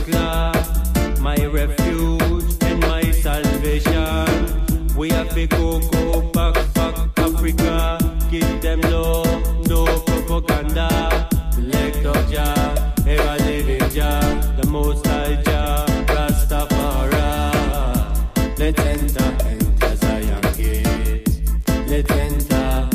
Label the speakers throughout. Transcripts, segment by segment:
Speaker 1: Africa, my refuge and my salvation. We have to go back Africa, give them love, no propaganda. Elect of Jah, ever living Jah, the most high Jah, Rastafari. Let's enter Zion gate. Let's enter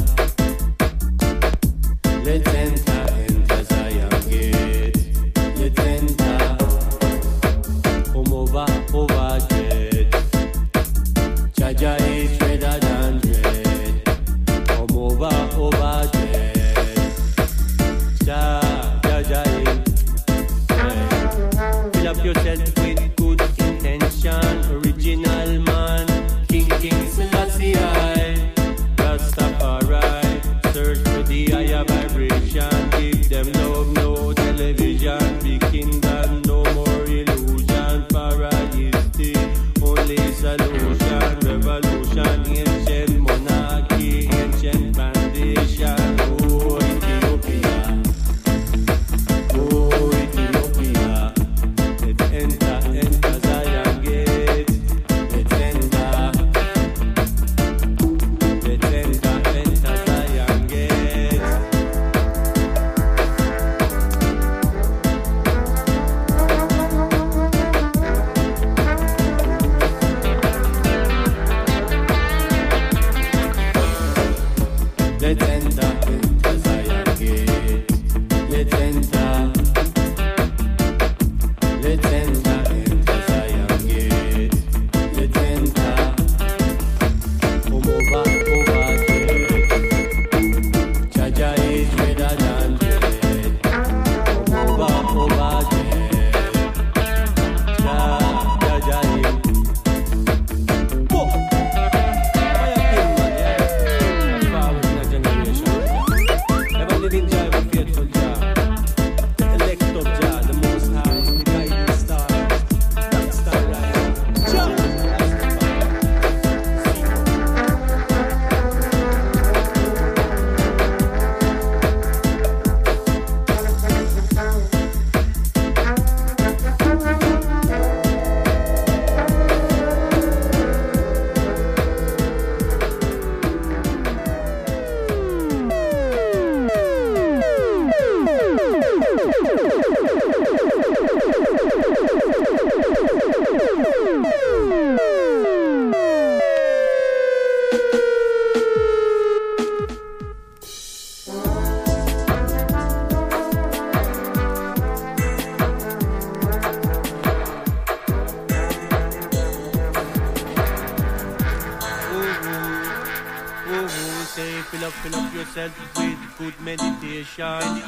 Speaker 1: Zion gate. Let's enter. Come over jet. Jaja is redder than red. Come over jet. Jaja is red. Fill up yourself with good intention. Original man, King Selassie I. Rastafari, search for the higher vibration. Give them love, no television. Big kingdom, no more illusion. Paradise, only solution. Revolution, ancient monarchy, ancient foundation. Oh, Ethiopia. Oh, Ethiopia. Let's enter Zion gate. Let's enter Zion gate. Let's enter Zion gate. Let's enter Zion gate. Let's enter. Come over jet. Jaja is redder than red. Come over jet. Jaja is. Whoa! Fire king, man, yeah. Forward in a generation. Ever living Jah, ever faithful Jah. The elect of Jah, the most high, the guiding star. That's the right. Jah! Say, fill up yourself with good meditation.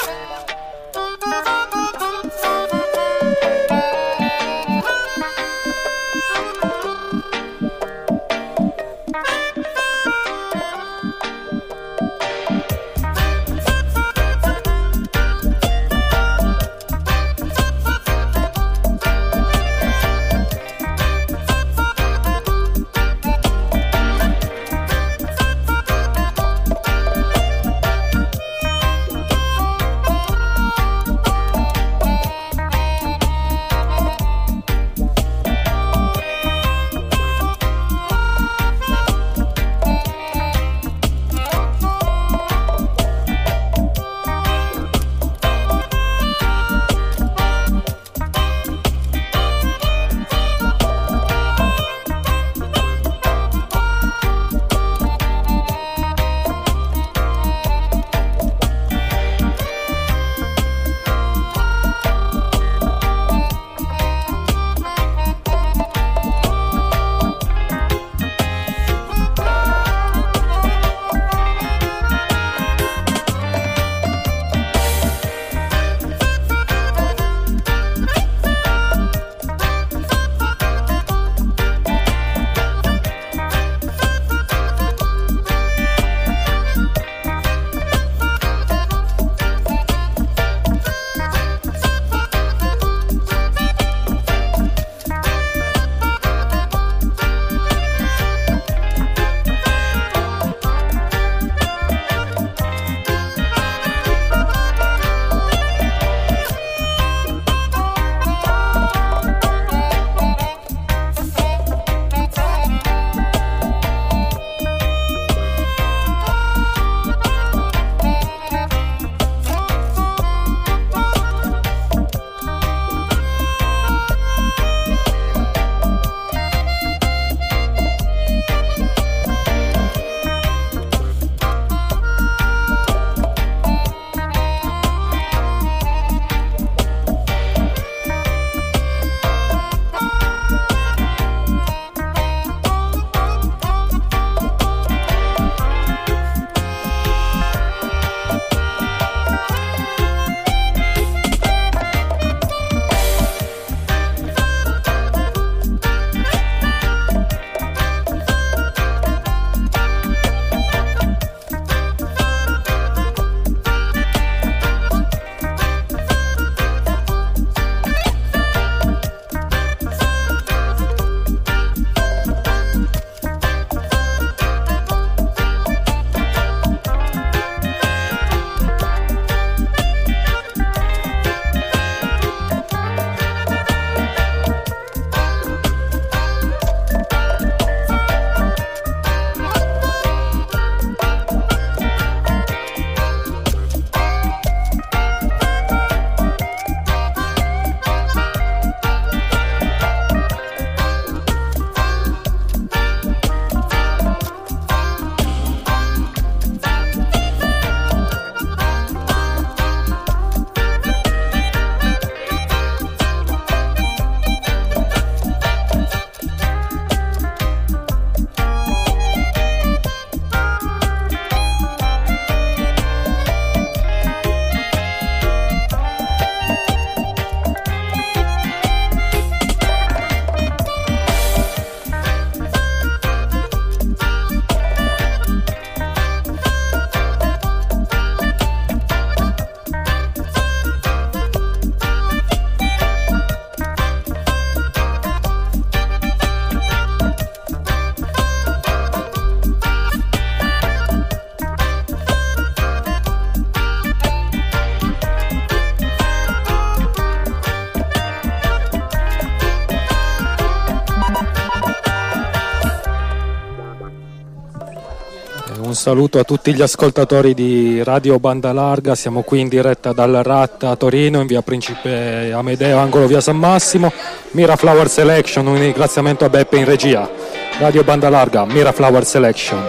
Speaker 2: Un saluto a tutti gli ascoltatori di Radio Banda Larga, siamo qui in diretta dal RAT a Torino in via Principe Amedeo, angolo via San Massimo. Mira Flower Selection, un ringraziamento a Beppe in regia. Radio Banda Larga, Mira Flower Selection,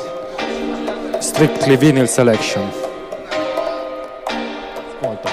Speaker 2: Strictly Vinyl Selection. Ascolta.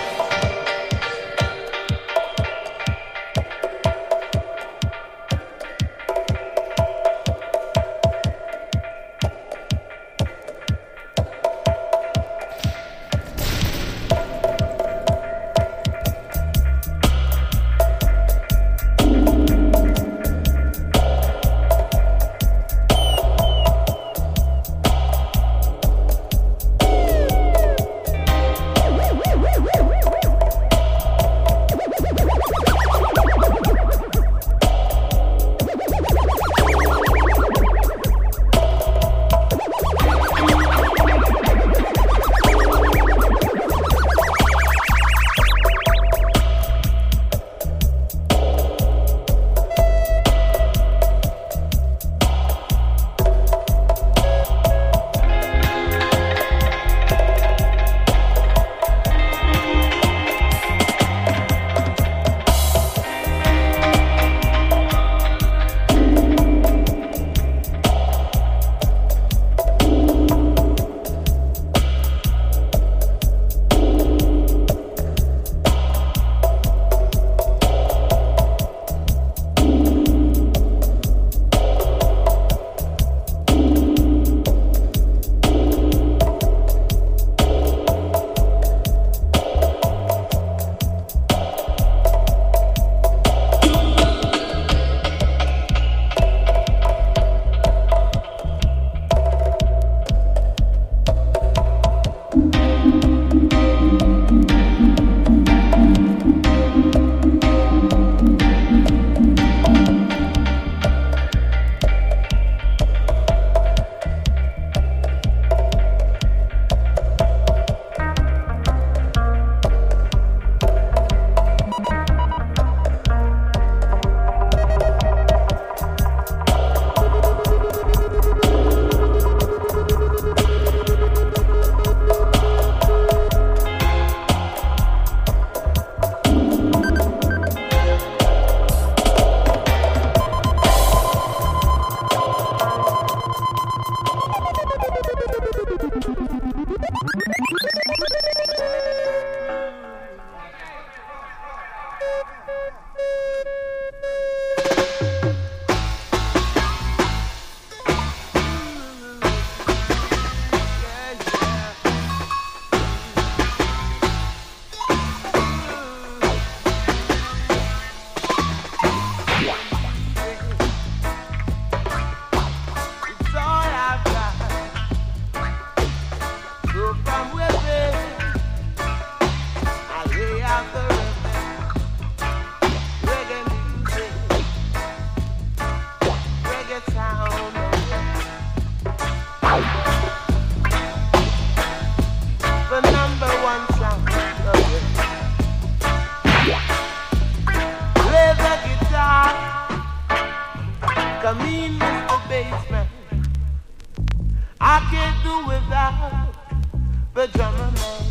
Speaker 3: do without the drummer man.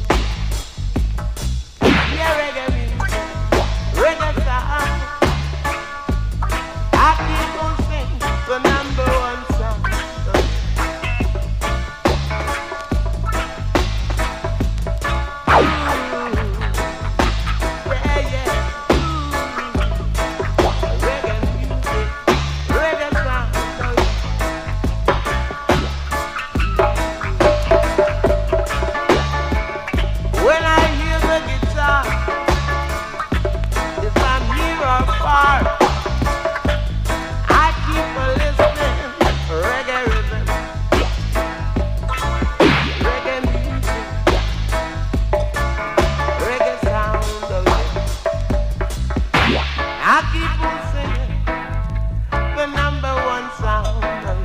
Speaker 3: Yeah, reggae music, reggae sound. I keep on singing the number one song. Yeah, yeah. Reggae music, reggae sound. When I hear the guitar, if I'm near or far, I keep a listening. Reggae rhythm, reggae music, reggae sound. Oh yeah. I keep on singing the number one sound.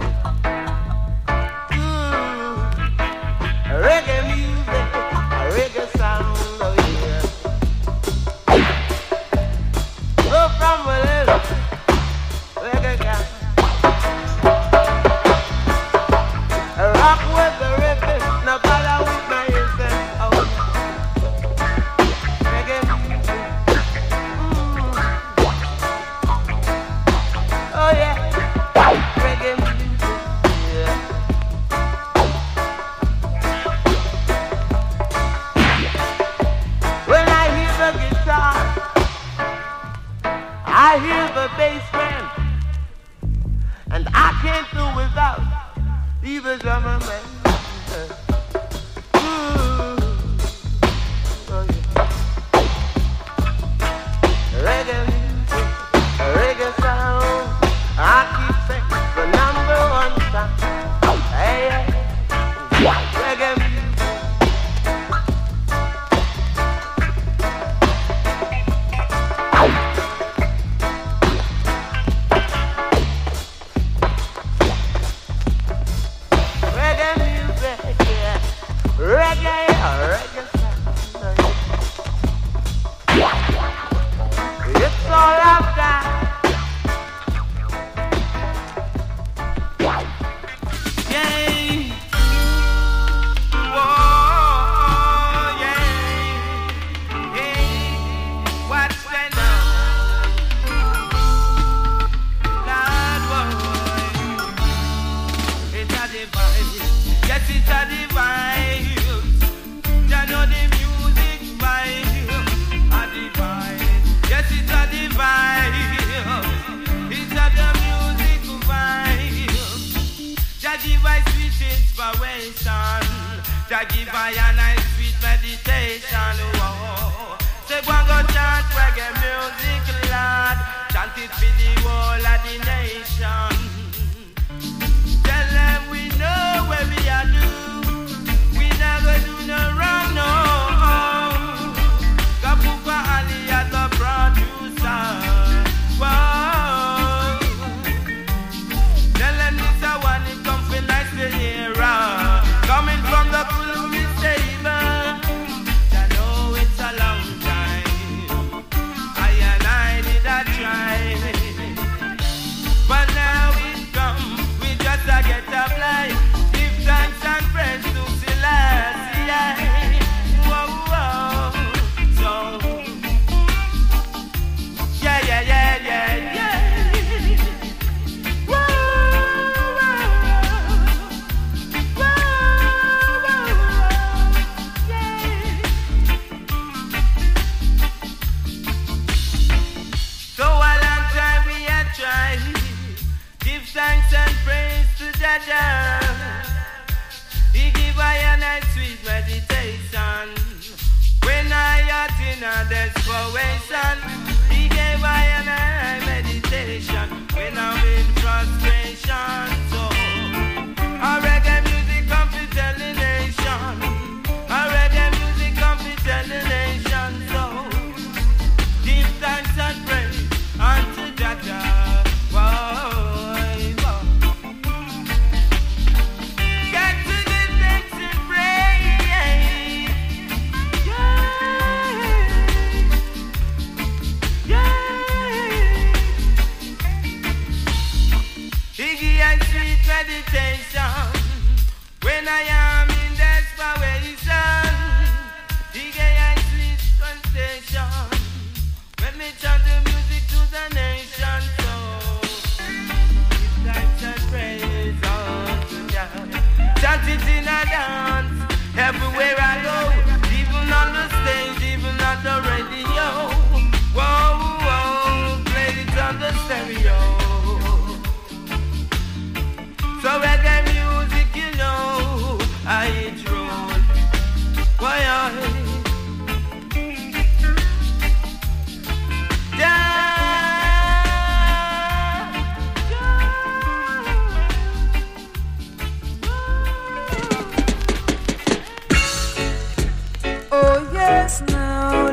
Speaker 3: Oh yeah. Reggae music, reggae sound. Oh yeah. Go from a little reggae guy. Rock with the rhythm, no bother with my incense. Oh yeah. Reggae music. Oh yeah. Reggae music. Yeah. When I hear the guitar, I hear the bass man, and I can't do without either drummer man. Ooh, oh yeah. Reggae music, reggae sound. I keep saying the number one sound. Hey, hey. Reggae music. Reggae music, yeah. Reggae, reggae sound. It's all I've got. Yeah. Whoa, yeah. Hey, what's going on? Lord, boy. It's a divine, yes, it's a divine. You know the music vibe, a divine, yes, it's a divine. It's a the music vibe. Jah give I sweet inspiration, Jah give I a nice sweet meditation. Whoa. Say go and go chant reggae music, Lord. Chant it for the whole of the nation. Tell them we know where we are do. We never do no wrong, no. Kapuka Ali as the producer. Whoa. Tell them this a one, it comes for nice to hear. Coming from the Kulumi stable. I know it's a long time. I and I did a try. But now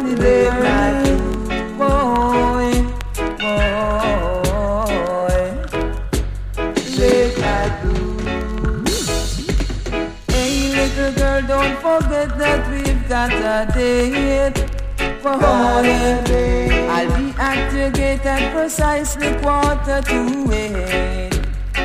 Speaker 3: only there. Boy, late night blues. Hey, little girl, don't forget that we've got a date. I'll be at your gate at precisely 7:45.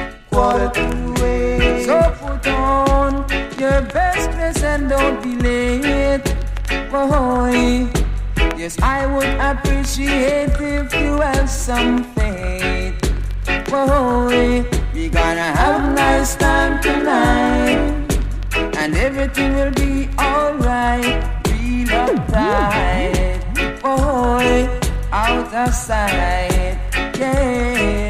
Speaker 3: 7:45. So put on your best dress and don't be late. Boy, yes, I would appreciate if you have some faith. Boy, we gonna have a nice time tonight, and everything will be alright. Feel uptight, boy, out of sight, yeah.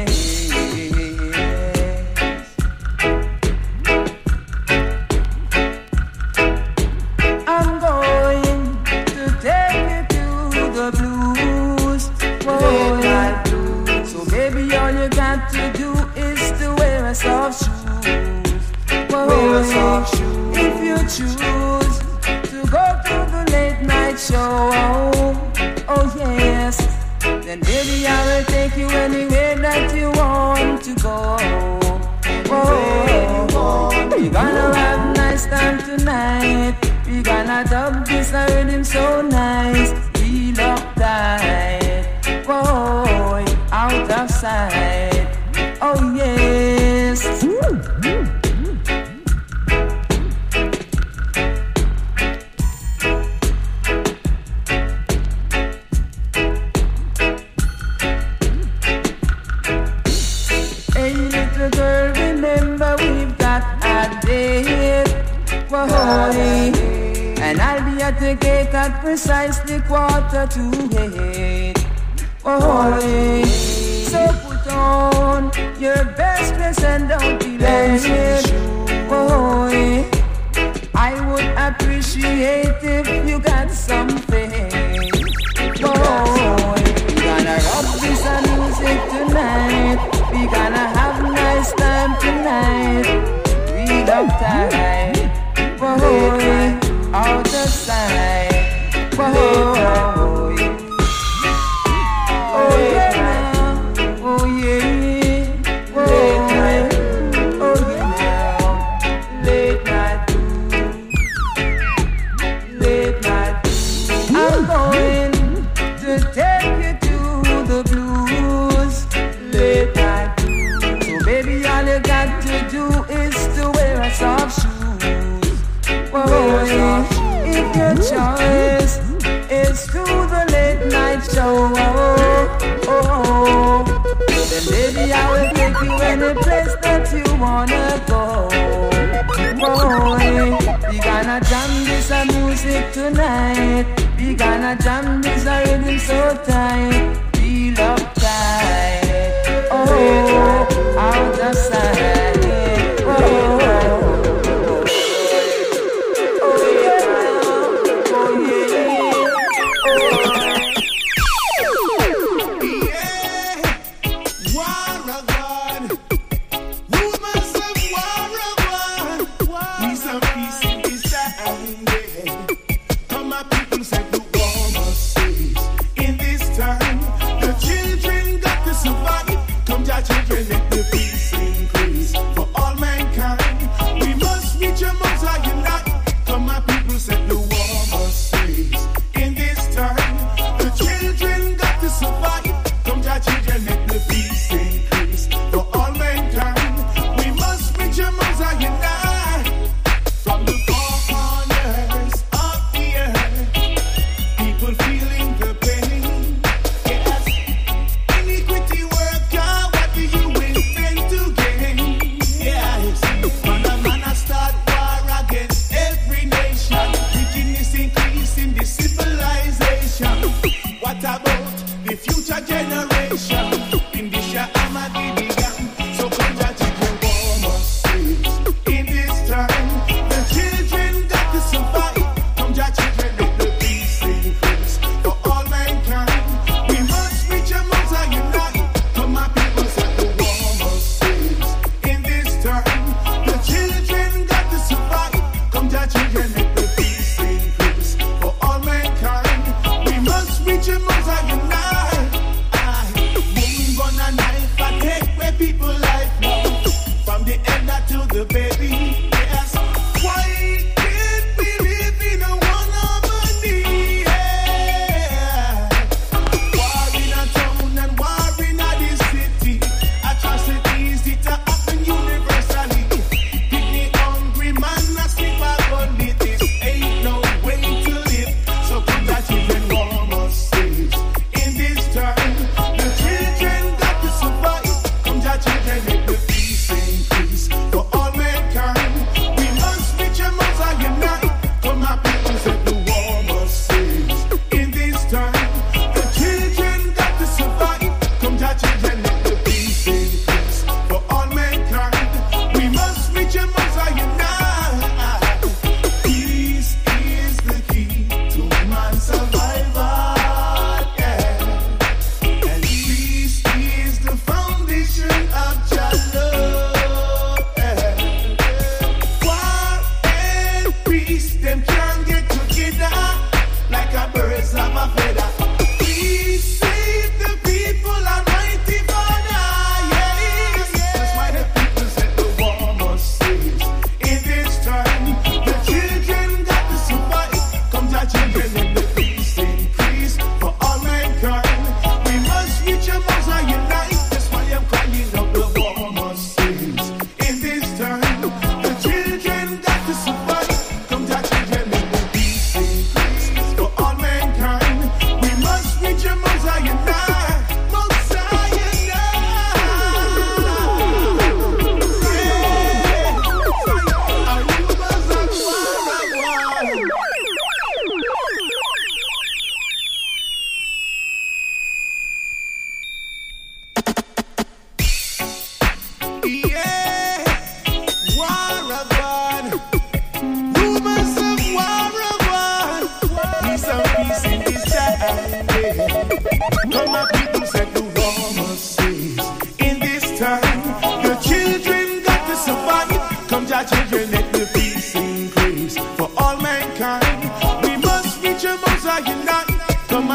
Speaker 3: I'm going to take you to the blues, boy. So baby, all you got to do is to wear a soft shoes, boy. If you choose to go to the late night show, oh yes, then baby I will take you anywhere that you want to go. Oh, we gonna have a nice time tonight. We gonna dub this rhythm so nice. Feel uptight, boy, out of sight. Oh yes. Hey little girl, remember we've got a date, boy, and I'll be at the gate at precisely 7:45. Boy, so put on your best dress and don't be late. Boy, I would appreciate if you got some faith. Boy, we gonna rock this music tonight. We gonna have a nice time tonight. Read up tight, boy, out of sight, boy. Oh yeah, oh yeah, boy. Oh yeah, late night blues, late night blues. I'm going to take you to the blues, late night blues. So baby, all you got to do is to wear a soft shoes. Boy, if your choice is to the late night show, then baby I will take you any place that you wanna go. Boy, we gonna jam this music tonight. We gonna jam this rhythm so tight. Feel uptight, oh, out of sight, oh.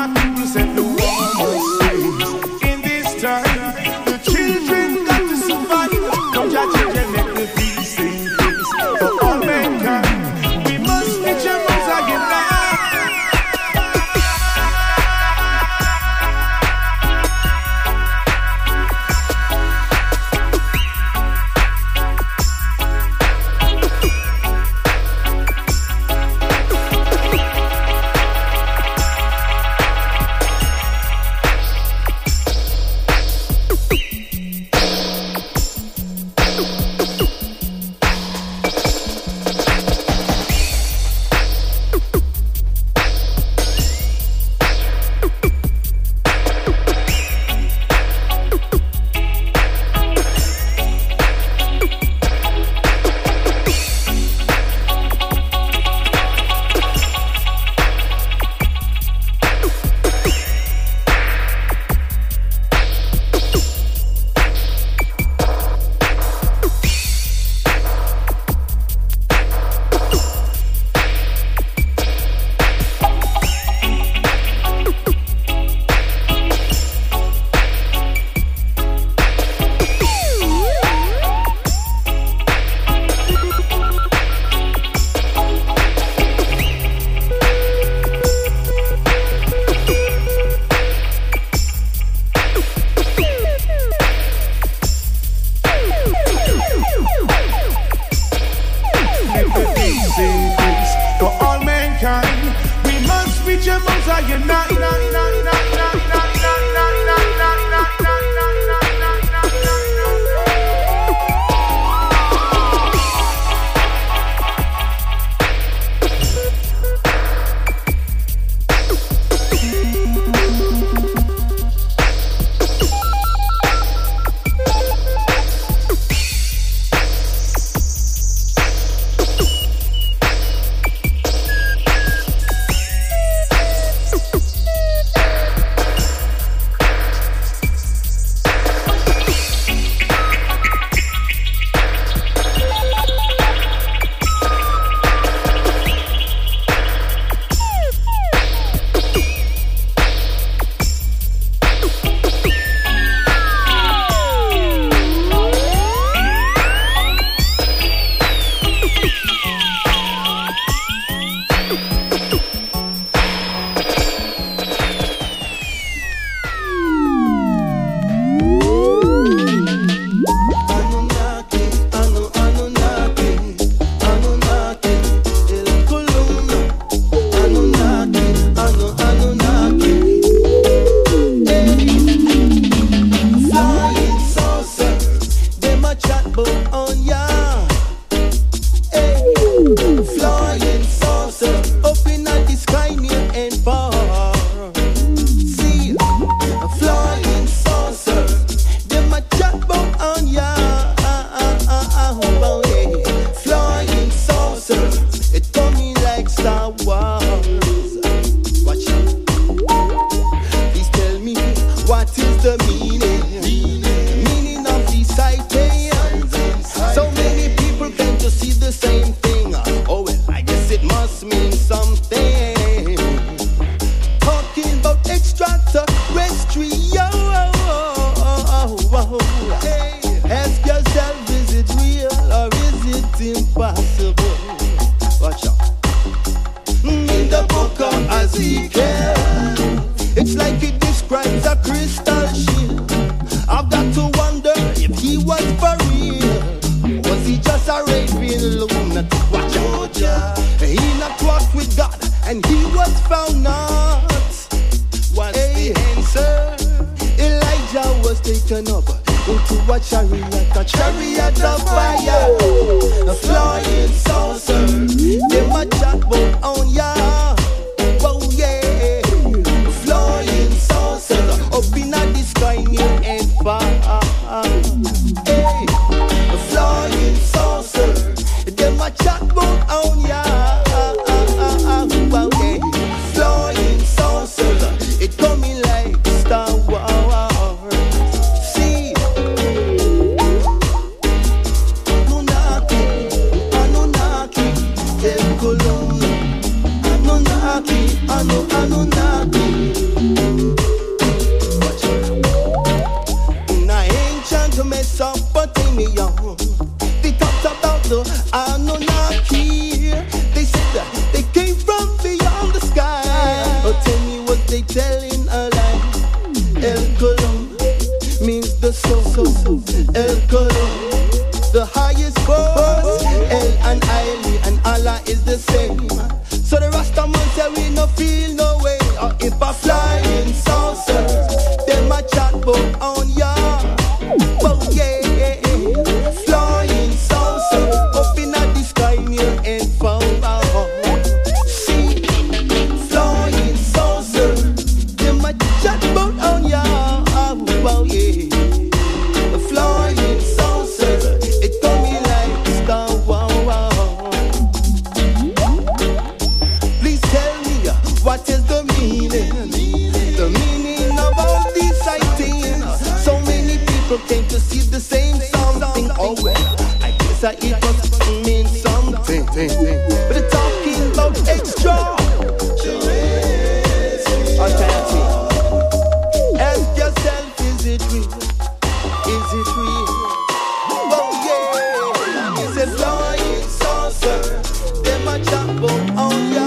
Speaker 4: my people said the war must cease. In this time, the children got to survive. Come, Jah children, make the peace increase for all mankind. We must reach a Most High unite.
Speaker 5: alive. El Colum means the soul. El Colum, the highest force. El and Ili and Allah is the same. So the Rastaman say we no feel no way. Or if I fly in saucers, them a chat bout on ya. But yeah, flying saucer up in the sky near and far. See, flying saucer, them a chat bout on ya. Well, yeah, flying saucer, it told me like star. Wow, wow. Please tell me what is the meaning of all these sightings. So many people came to see the same something. Oh well, I guess it must mean something. But it's talking about extra. Alternative. Ask yourself, is it real? Is it real? Oh yeah, it's a flying saucer. Them a jump on ya.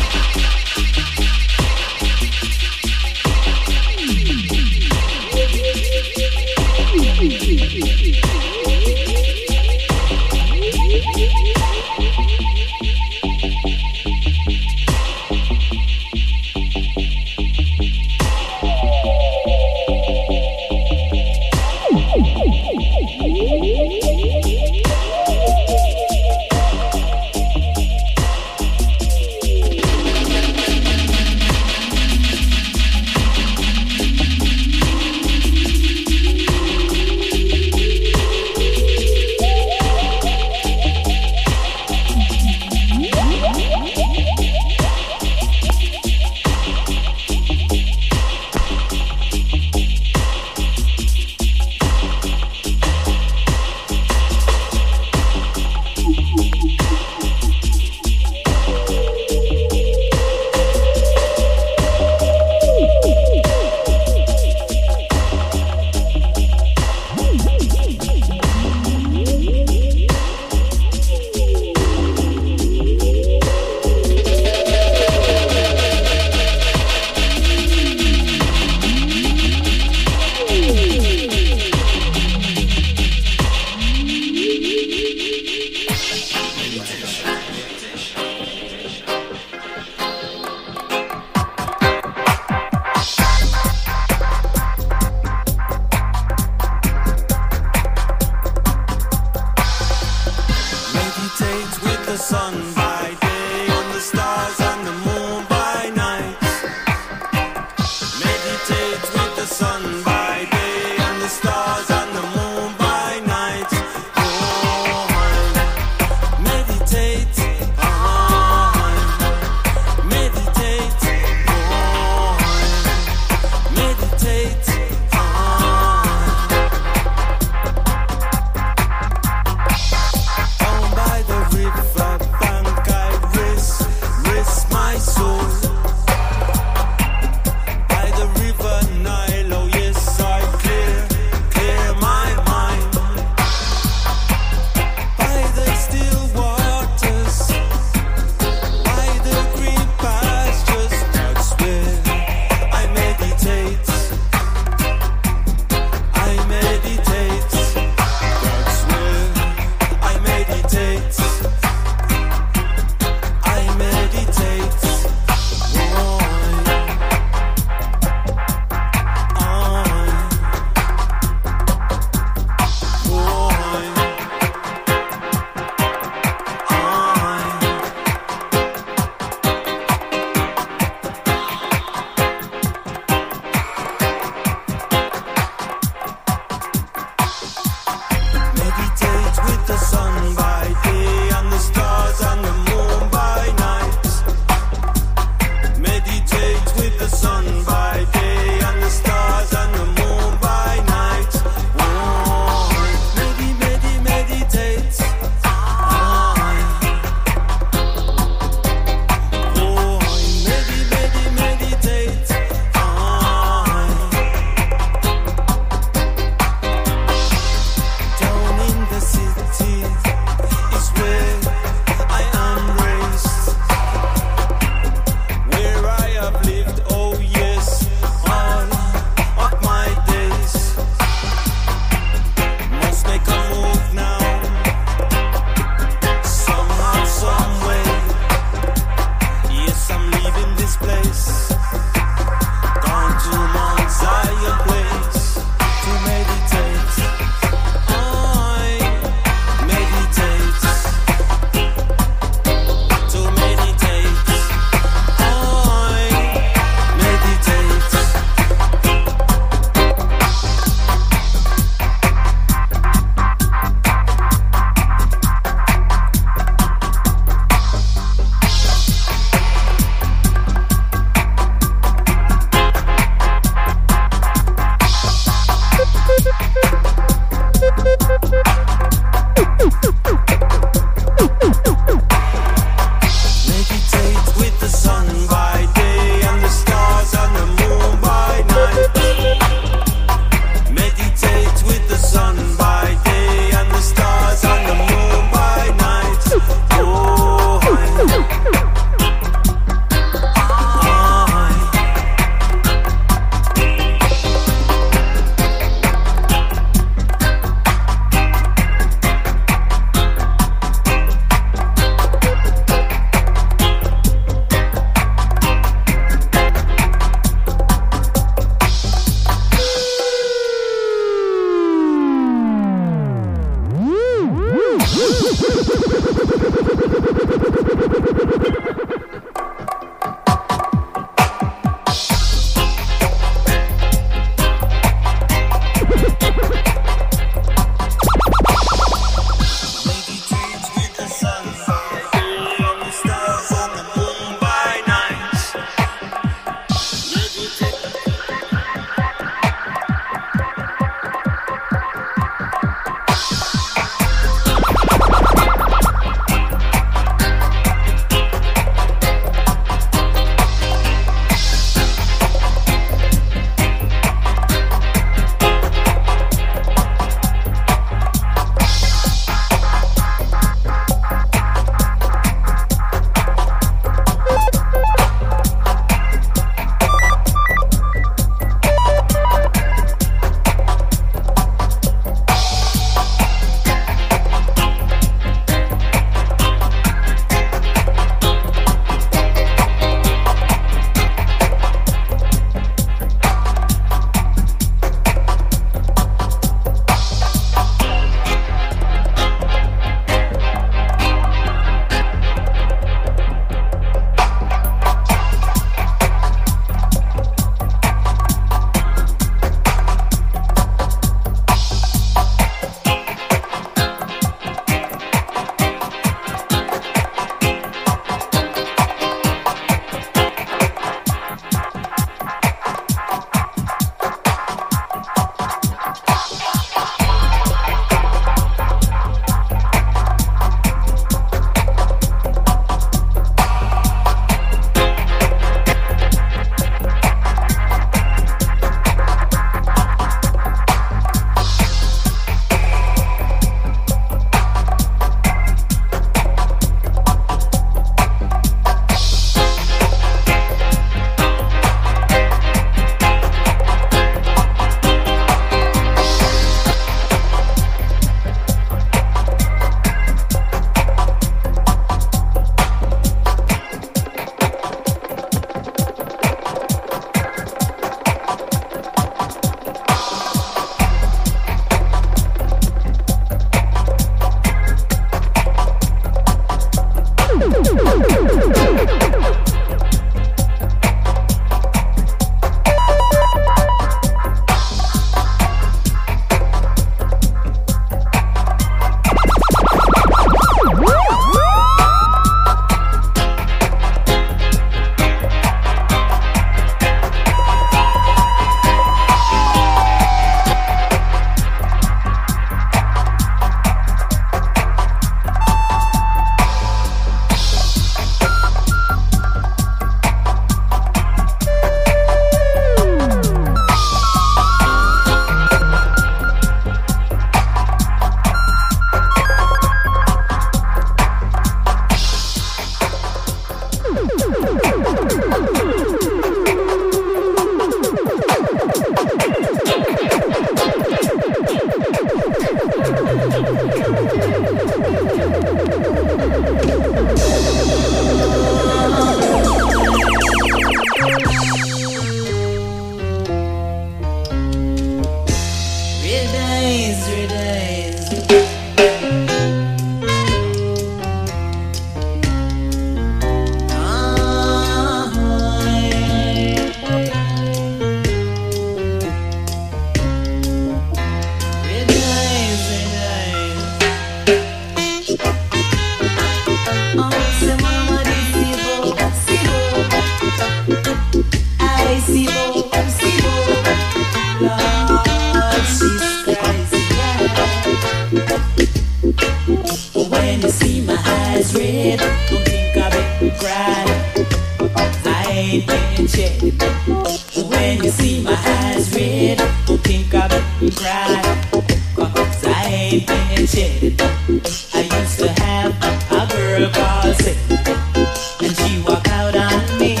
Speaker 6: been shed. When you see my eyes red, don't think I've been crying, 'cause I ain't been shed. I used to have a girl called Seth, and she walk out on me.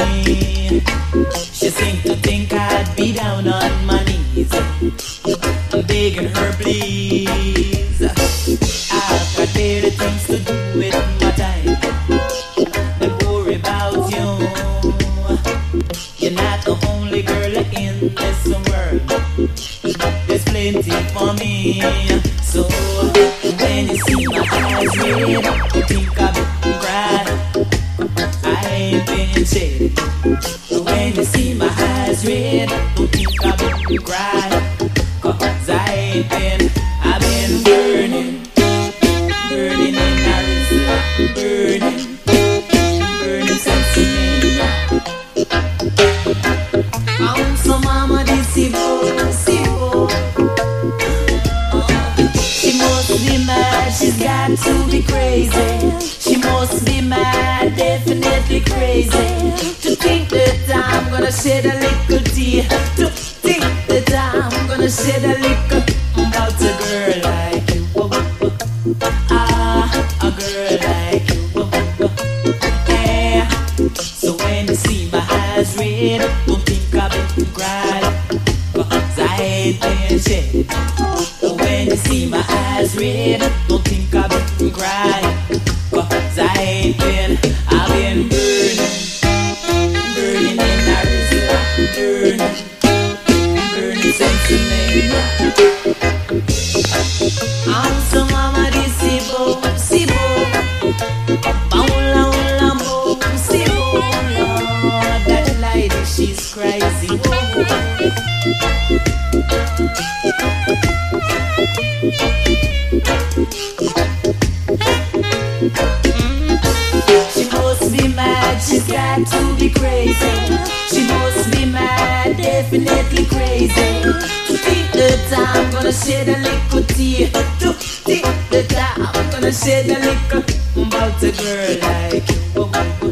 Speaker 6: She seemed to think I'd be down on my knees, begging her please. I've got better things to do with my time than worry about you. You're not the only girl in this world. There's plenty for me. So when you see my eyes red, you think I've been crying. I ain't been shed. When you see my eyes red, don't think I've been crying, 'cause I've been burning, burning in Arizona, burning since me. I'm so mama disibo. She must be mad, she's got to be crazy. She must be mad, definitely crazy. To think that I'm gonna shed a little tear. To think that I'm gonna shed a little about a girl like you. A girl like you. Yeah. So when you see my eyes red, don't think I've been crying, 'cause I ain't been shed. When you see my eyes red, don't think I've been crying, 'cause I've been burning, burning in Arizona, burning since me. I'm so mama disibo, baula ula mo, sibo. Lord, that lady, she's crazy. She must be mad, she's got to be crazy. She must be mad, definitely crazy. To think that I'm gonna shed a little tear. To think that I'm gonna shed a little about a girl like you.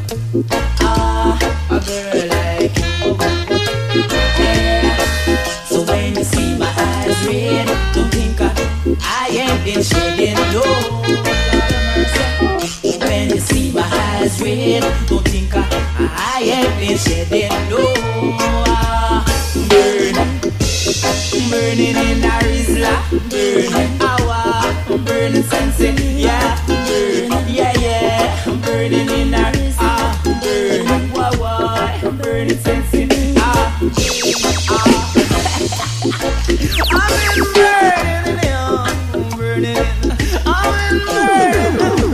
Speaker 6: A girl like you. Yeah. So when you see my eyes red, don't think I ain't been shedding no. When you see my eyes red, don't think I ain't been shedding no. Burning, burning in Arizona, burning burning sensei, yeah, burning, yeah, burning in Arizona, burning, why, burning sensei, I've been burning, I've been burning.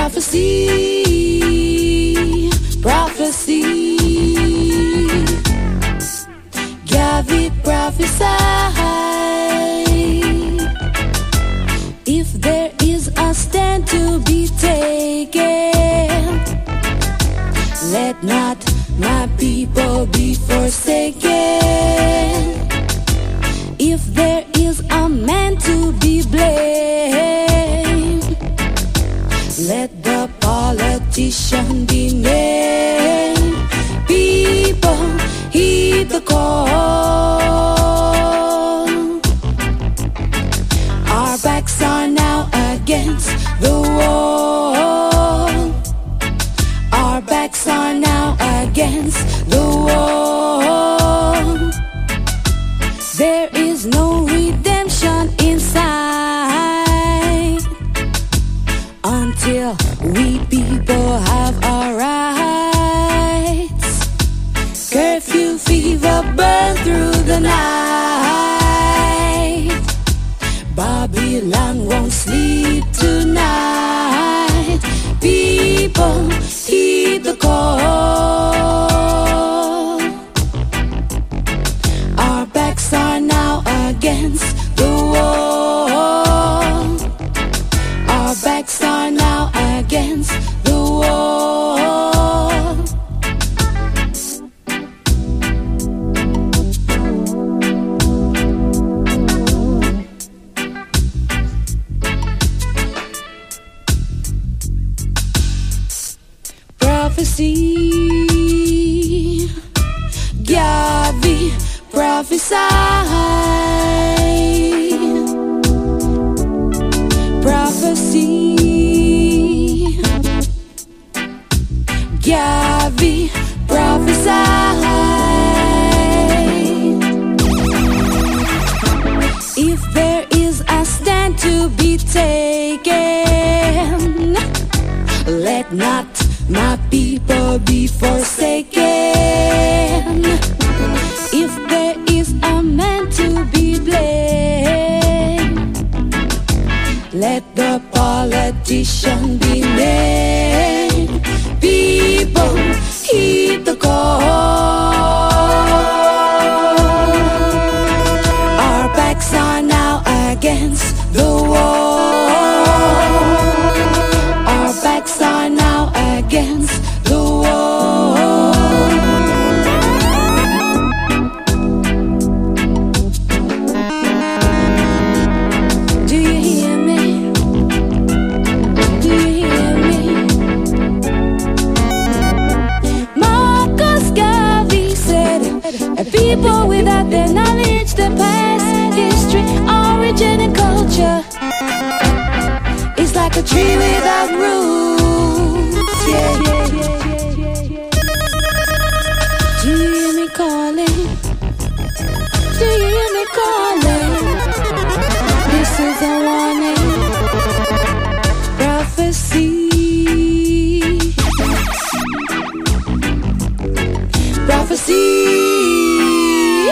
Speaker 7: Prophecy, prophecy. Gavi prophesy. If there is a stand to be taken, let not my people be forsaken. If there is a man to be blamed, let the politician be named. People, heed the call. Our backs are now against the wall. Our backs are now against the wall. There is no redemption inside until we people have our rights. Curfew fever burn through the night. Babylon won't sleep tonight. People, heed the call. Our backs are now against the wall. Our backs are now against the wall. Prophecy, Gavi prophesy. Prophecy, Gavi prophesy. If there is a stand to be taken, let not my people be forsaken. If there is a man to be blamed, let the politician be named. People, heed the call. Our backs are now against the wall. Our backs are now against the wall. Do you hear me? Do you hear me? Marcus Garvey said, a people without their knowledge, their past, history, origin and culture is like a tree without roots. Yeah, yeah, yeah, yeah, yeah. Do you hear me calling? Do you hear me calling? This is a warning. Prophecy, prophecy.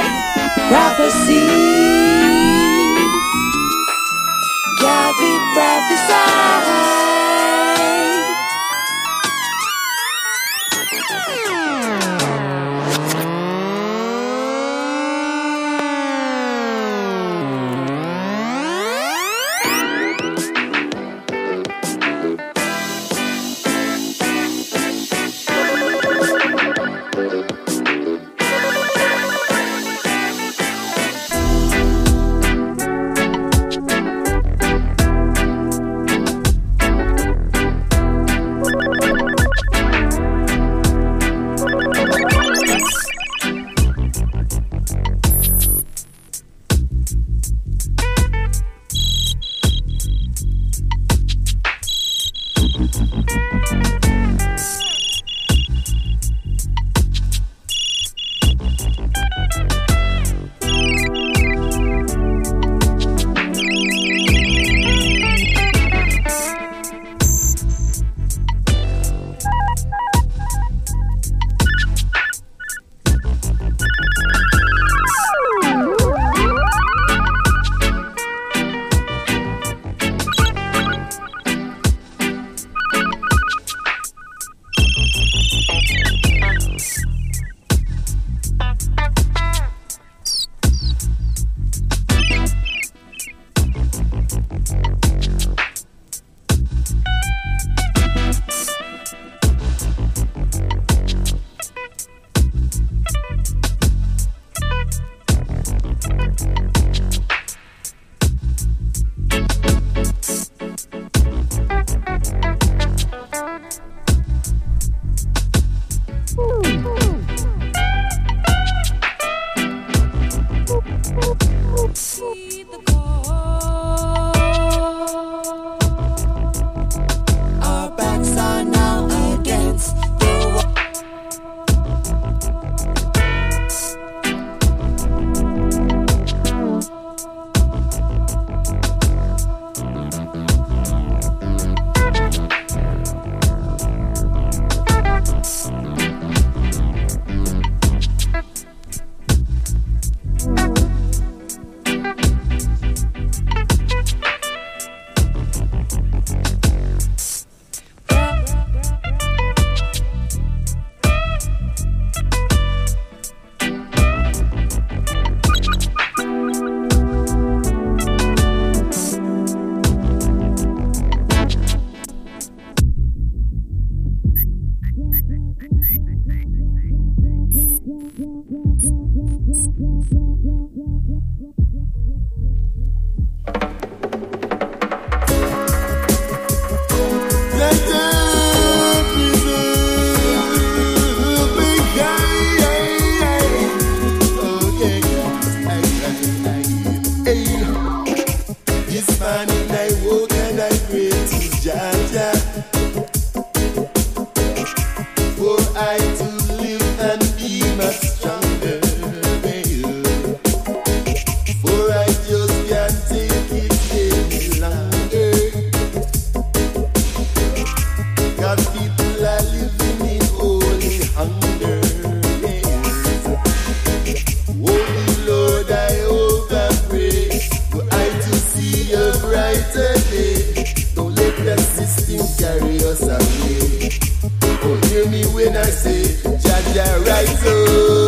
Speaker 5: carry us away. Oh, hear me when I say, Jaja rise up,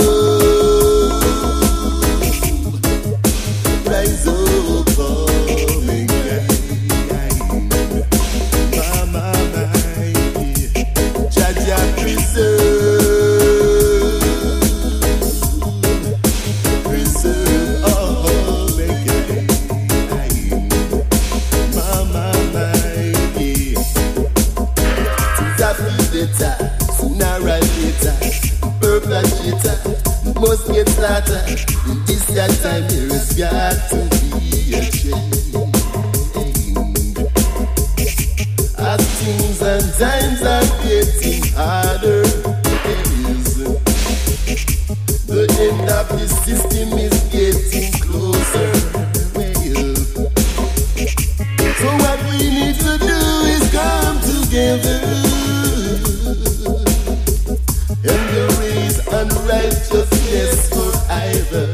Speaker 5: rise up, oh my God, my, Jaja preserve, oh my God, my, sooner or later, perpetrator must get slaughtered. This that time there is got to be a change. As things and times are getting harder, the end of the system is getting closer. So what we need to do is come together and erase unrighteousness forever.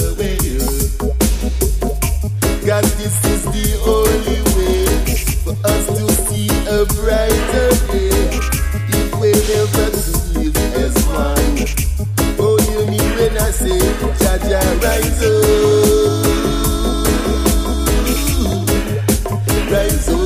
Speaker 5: God, this is the only way for us to see a brighter day. If we're ever to live as one. Oh, hear me when I say, Jaja rise up, rise up.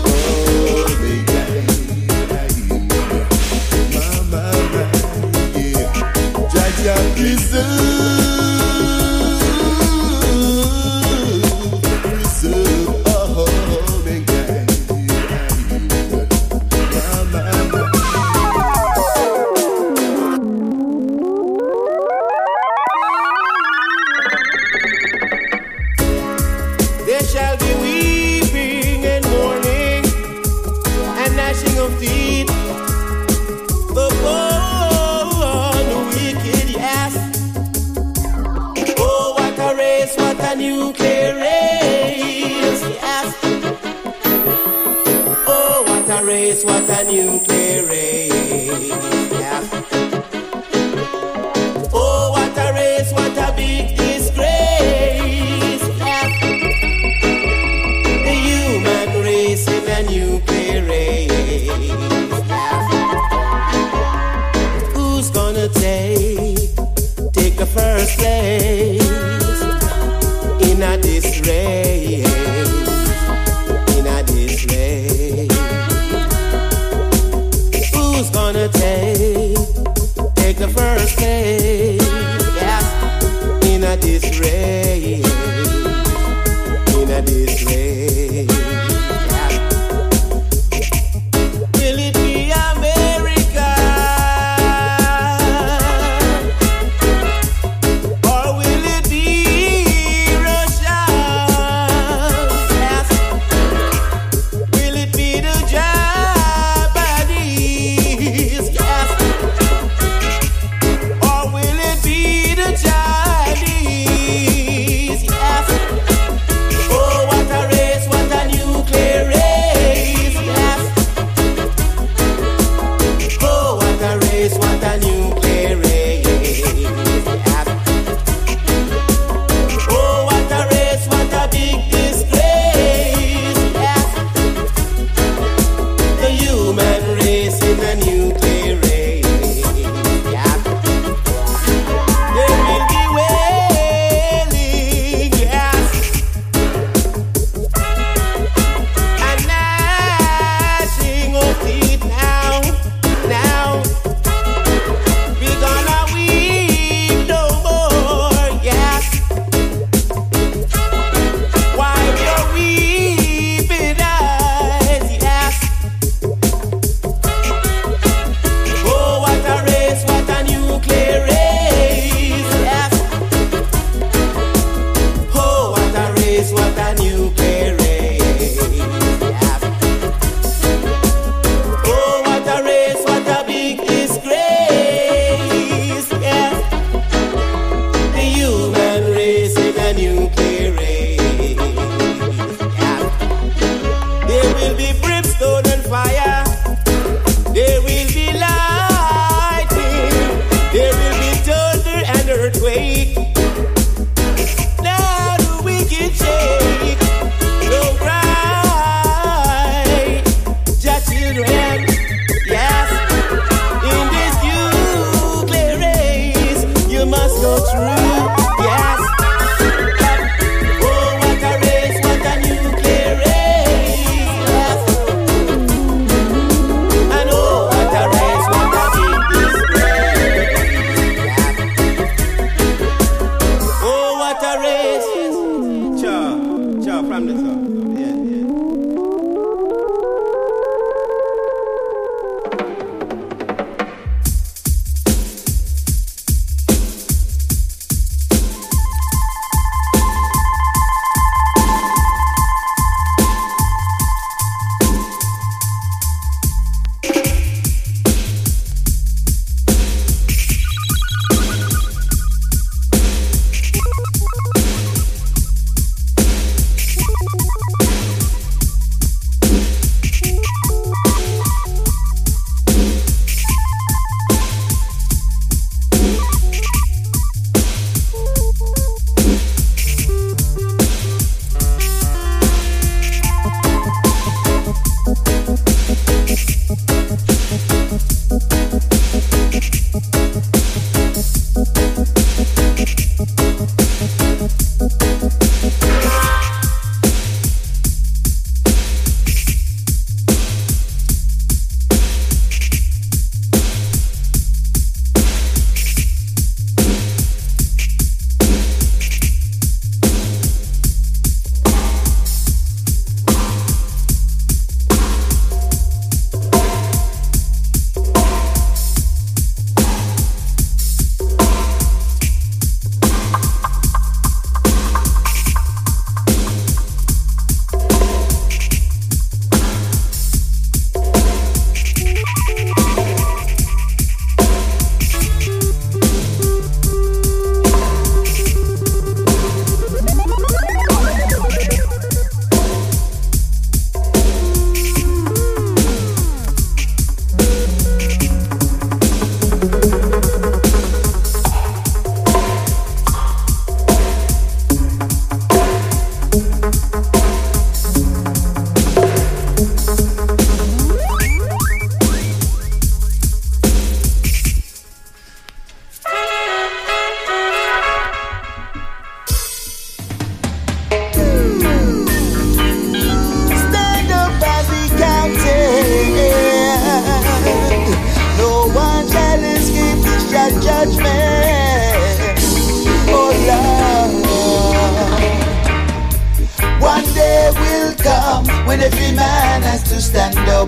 Speaker 4: There shall be weeping and mourning and gnashing of teeth upon the wicked, yes. Oh, what a race, what a nuclear race, yes. Oh, what a race, what a nuclear race, yes. Oh, what a race, what a big disgrace, yes. The human race in a nuclear race, yes. Who's gonna take the first place in a this race, in a this race? Who's gonna take the first place, yes, in a this race, in a this race, yeah. Will it be America? Or will it be Russia? Yes. Will it be the Japanese? Yes. Or will it be the Chinese? Yes. Oh, what a race, what a nuclear race, yes. Oh, what a race, what a nuclear race, yes. Oh, what a race, what a big disgrace, yes. The human race in a nuclear race, yes. There will be wailing, yes, and gnashing of teeth now. We gonna weep no more, yes. Wipe your weeping eyes, yes.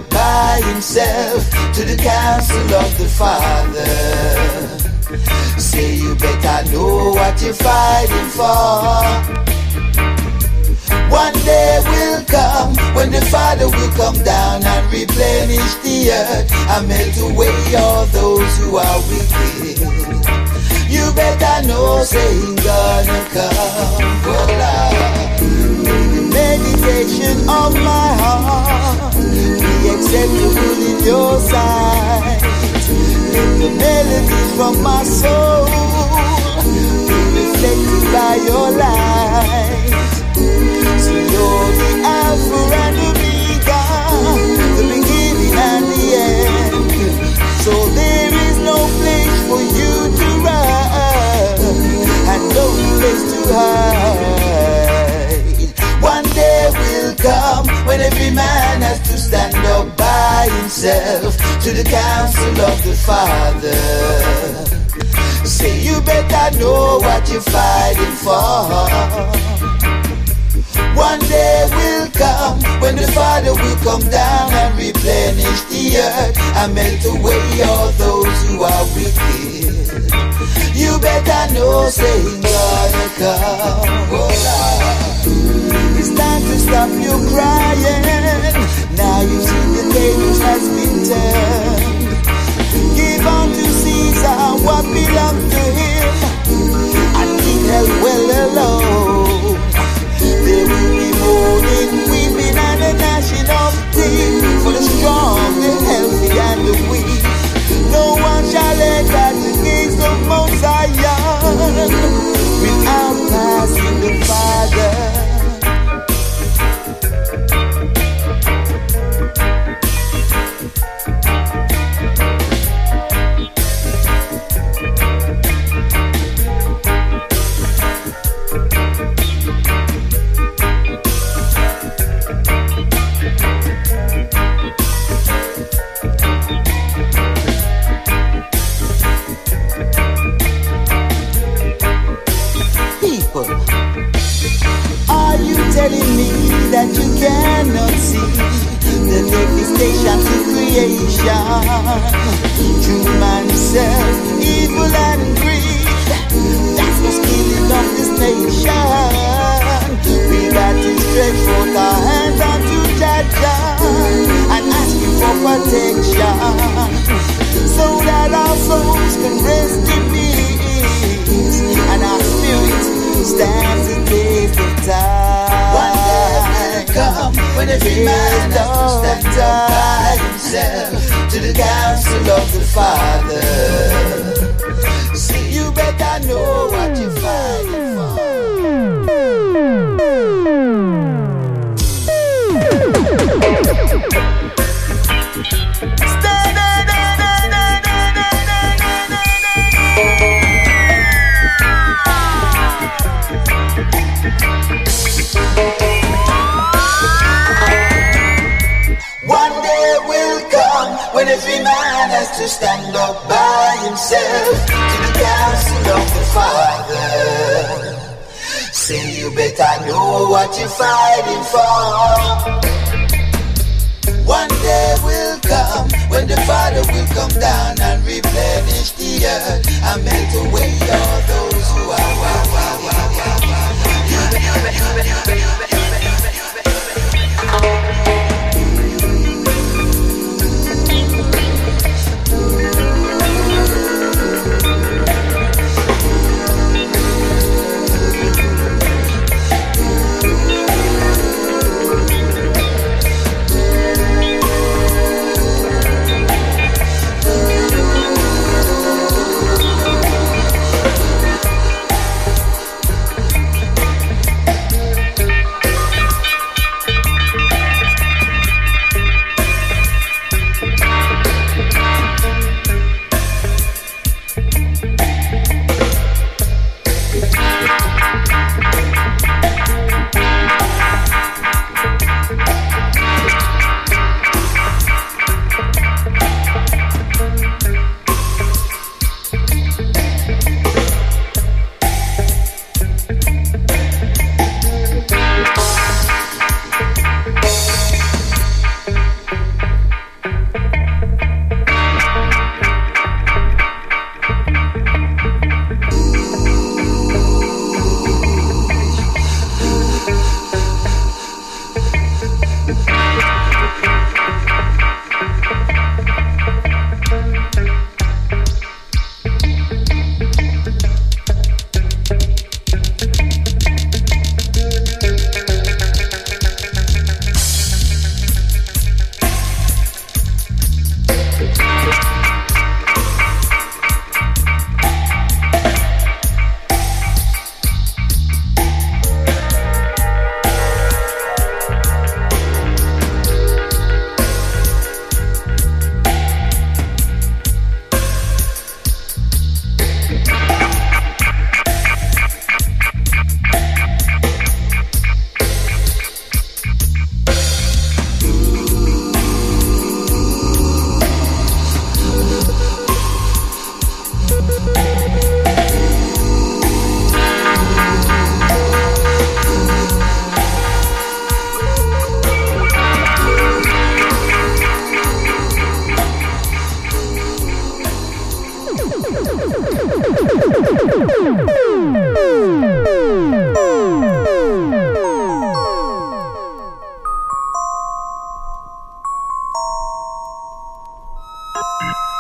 Speaker 5: up by himself to the counsel of the Father. Say you better know what you're fighting for. One day will come when the Father will come down and replenish the earth and melt away all those who are wicked. You better know, saying gonna come. Oh Lord, may the meditation of my heart be acceptable in your sight. Let the melodies from my soul be reflected by your light. So you're the Alpha and Omega, the beginning and the end. So there is no place for you to run and no place to hide. One day will come when every man has to stand up by himself to the counsel of the Father. Say you better know what you're fighting for. One day will come when the Father will come down and replenish the earth and melt away all those who are wicked. You better know, saying gonna come. Oh Lord, it's time to stop your crying. Now you see the tables has been turned. Give unto Caesar what belongs to him, and leave hell well alone. There will be mourning, weeping, and a gnashing of teeth for the strong, the healthy, and the weak. No one shall enter the gates of Mount Zion without passing the Father. Telling me that you cannot see the devastation to creation through manself, evil and greed. That's what's killing off this nation. We got to stretch forth our hands unto Jaja and ask you for protection, so that our souls can rest in peace and our spirits stand the test of time. One day will come when every man has to stand up by himself to the counsel of the Father. See, you better know what you're fighting for. When every man has to stand up by himself to the counsel of the Father. Say you better know what you're fighting for. One day will come when the Father will come down and replenish the earth and melt away all those who are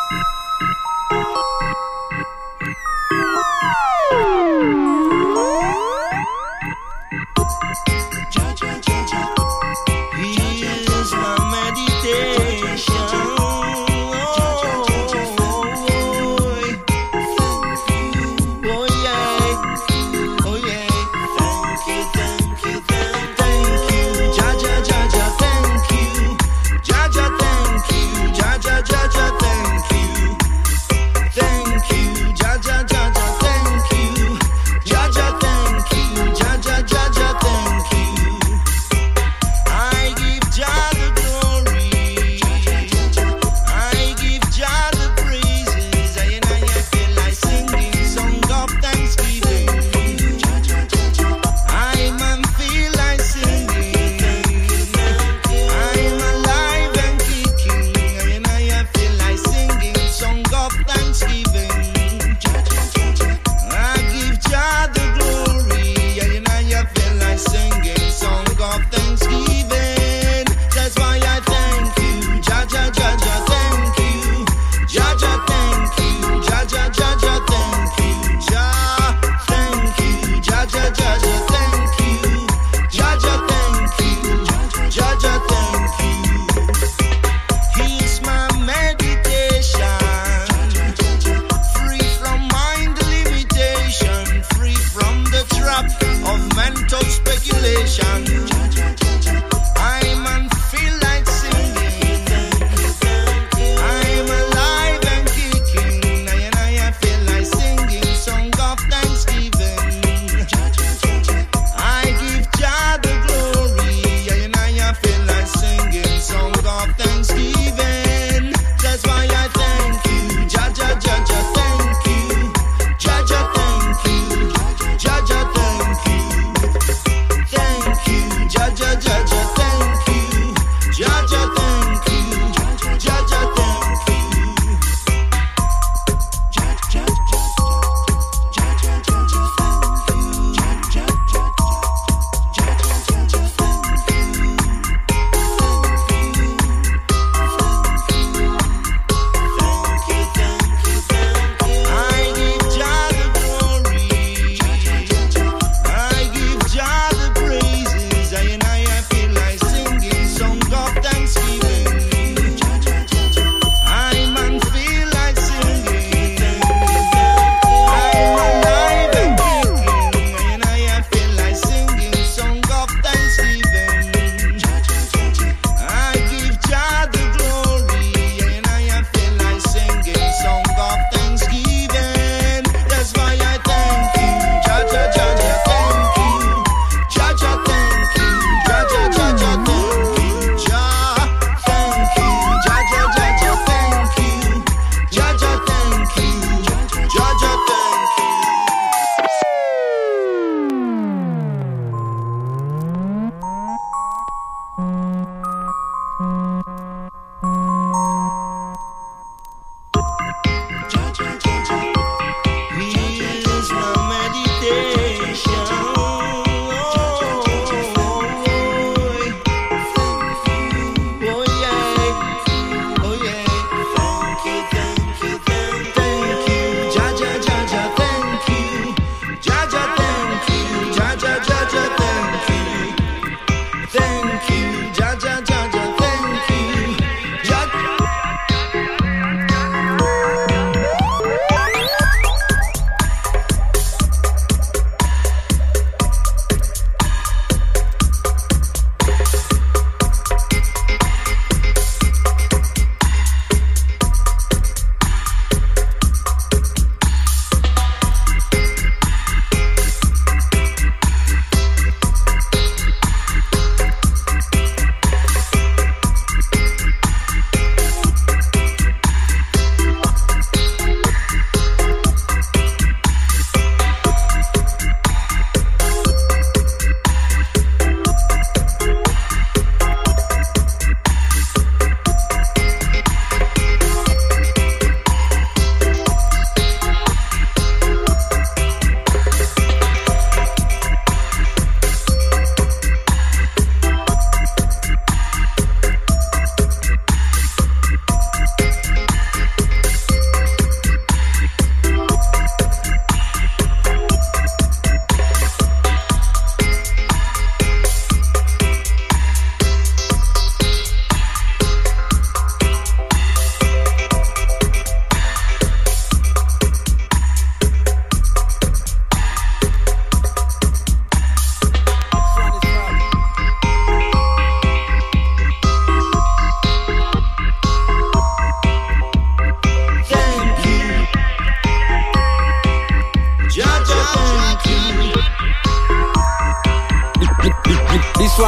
Speaker 3: Here's my meditation. Oh yeah, oh yeah. Thank you, Jaja, Jaja, thank you, Jaja, thank you, Jaja, Jaja, thank you.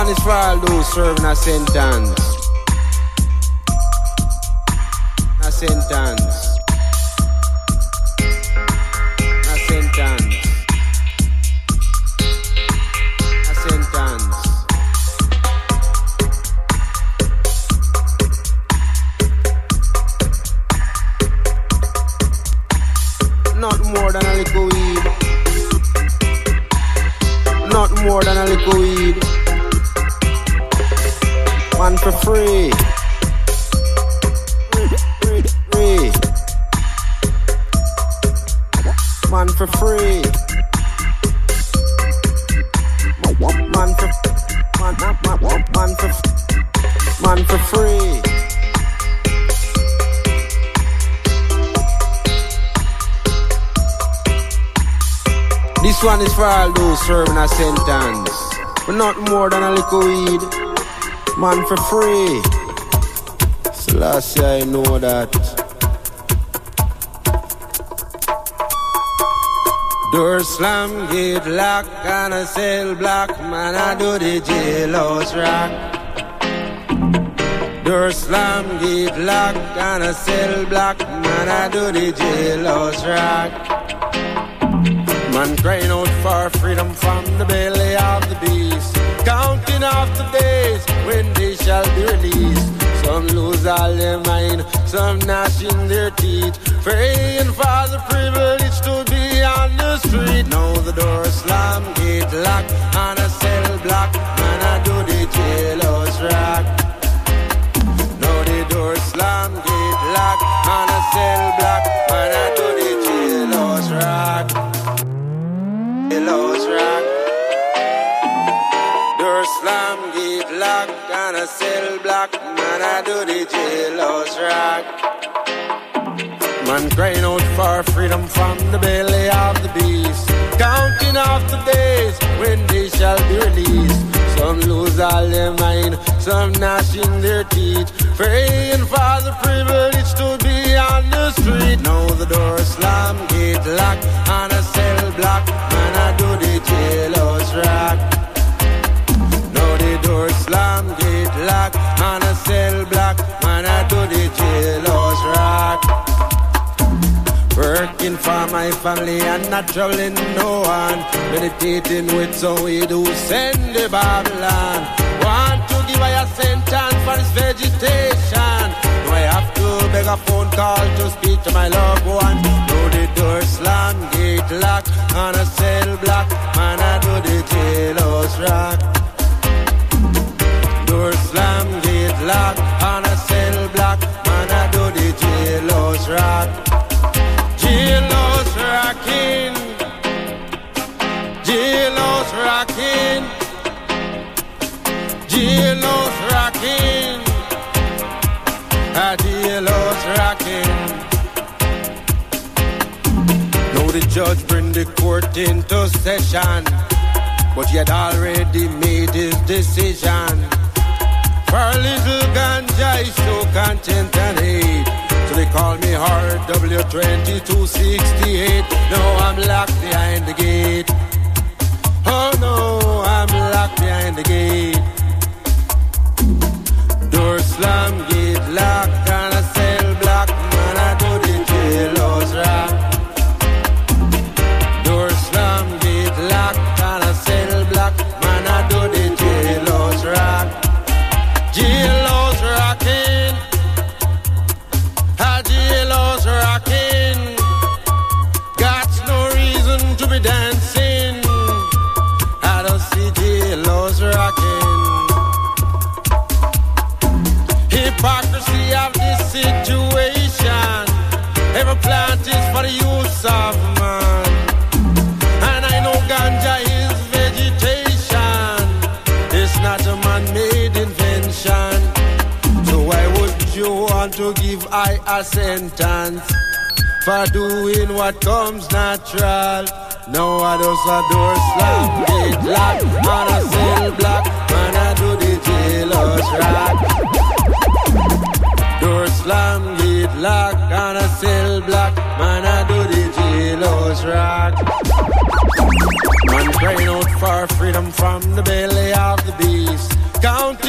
Speaker 1: is for all those serving a sentence. A sentence. A sentence. A sentence. Not more than a little weed. Not more than a little weed. Man for free. Free. Man for free. Man for free. This one is for all those serving a sentence. But not more than a little weed. Man for free. So last year I know that. Door slam, gate lock, and a cell block. Man, I do the jailhouse rock. Door slam, gate lock, and a cell block. Man, I do the jailhouse rock. Man crying out for freedom from the belly of the beast. Counting off the days when they shall be released. Some lose all their mind, some gnashing their teeth, praying for the privilege to be on the street. Now the door slam, gate lock, on a cell block. Man, I do the jailhouse rock. Now the door slam, gate lock, on a cell block. Man, I do the jailhouse rock. Jailhouse rock. Door slam, gate lock, on a cell block. Man, I do the jailhouse rock. Man crying out for freedom from the belly of the beast. Counting off the days when they shall be released. Some lose all their mind, some gnashing their teeth, praying for the privilege to be on the street. Now the door slam, gate lock, on a cell block. Man, I do the jailhouse rock. Now the door slam, gate lock, on a cell block. Man, I do the jailhouse rock. Working for my family and not troubling no one. Meditating with some weed who send the Babylon. Want to give I a sentence for this vegetation. Do I have to beg a phone call to speak to my loved one? Do the door slam, gate lock, on a cell block. Man, I do the jailhouse rock. Door slam, gate lock, on a cell block. Man, I do the jailhouse rock. Jailhouse rockin', jailhouse rockin', jailhouse rockin', a jailhouse rockin'. Now the judge bring the court into session, but he had already made his decision. For a little ganja he show content and hate. So they call me RW2268. No, I'm locked behind the gate. Oh no, I'm locked behind the gate. Door slam, gate lock, and a cell block. Man, I do the jailhouse rock. Door slam, gate lock, and a cell block. Man, I do the jailhouse rock. Jailhouse rockin'. Jailhouse rockin', got no reason to be dancing. I don't see jailhouse rockin'. Hypocrisy of this situation. Every plant is for the use of man. And I know ganja is vegetation. It's not a man-made invention. So why would you want to give I a sentence for doing what comes natural? Now I just a door slam, gate lock, on a cell block. Man, I do the jailhouse rock. Door slam, gate lock, on a cell block. Man, I do the jailhouse rock. Man crying out for freedom from the belly of the beast.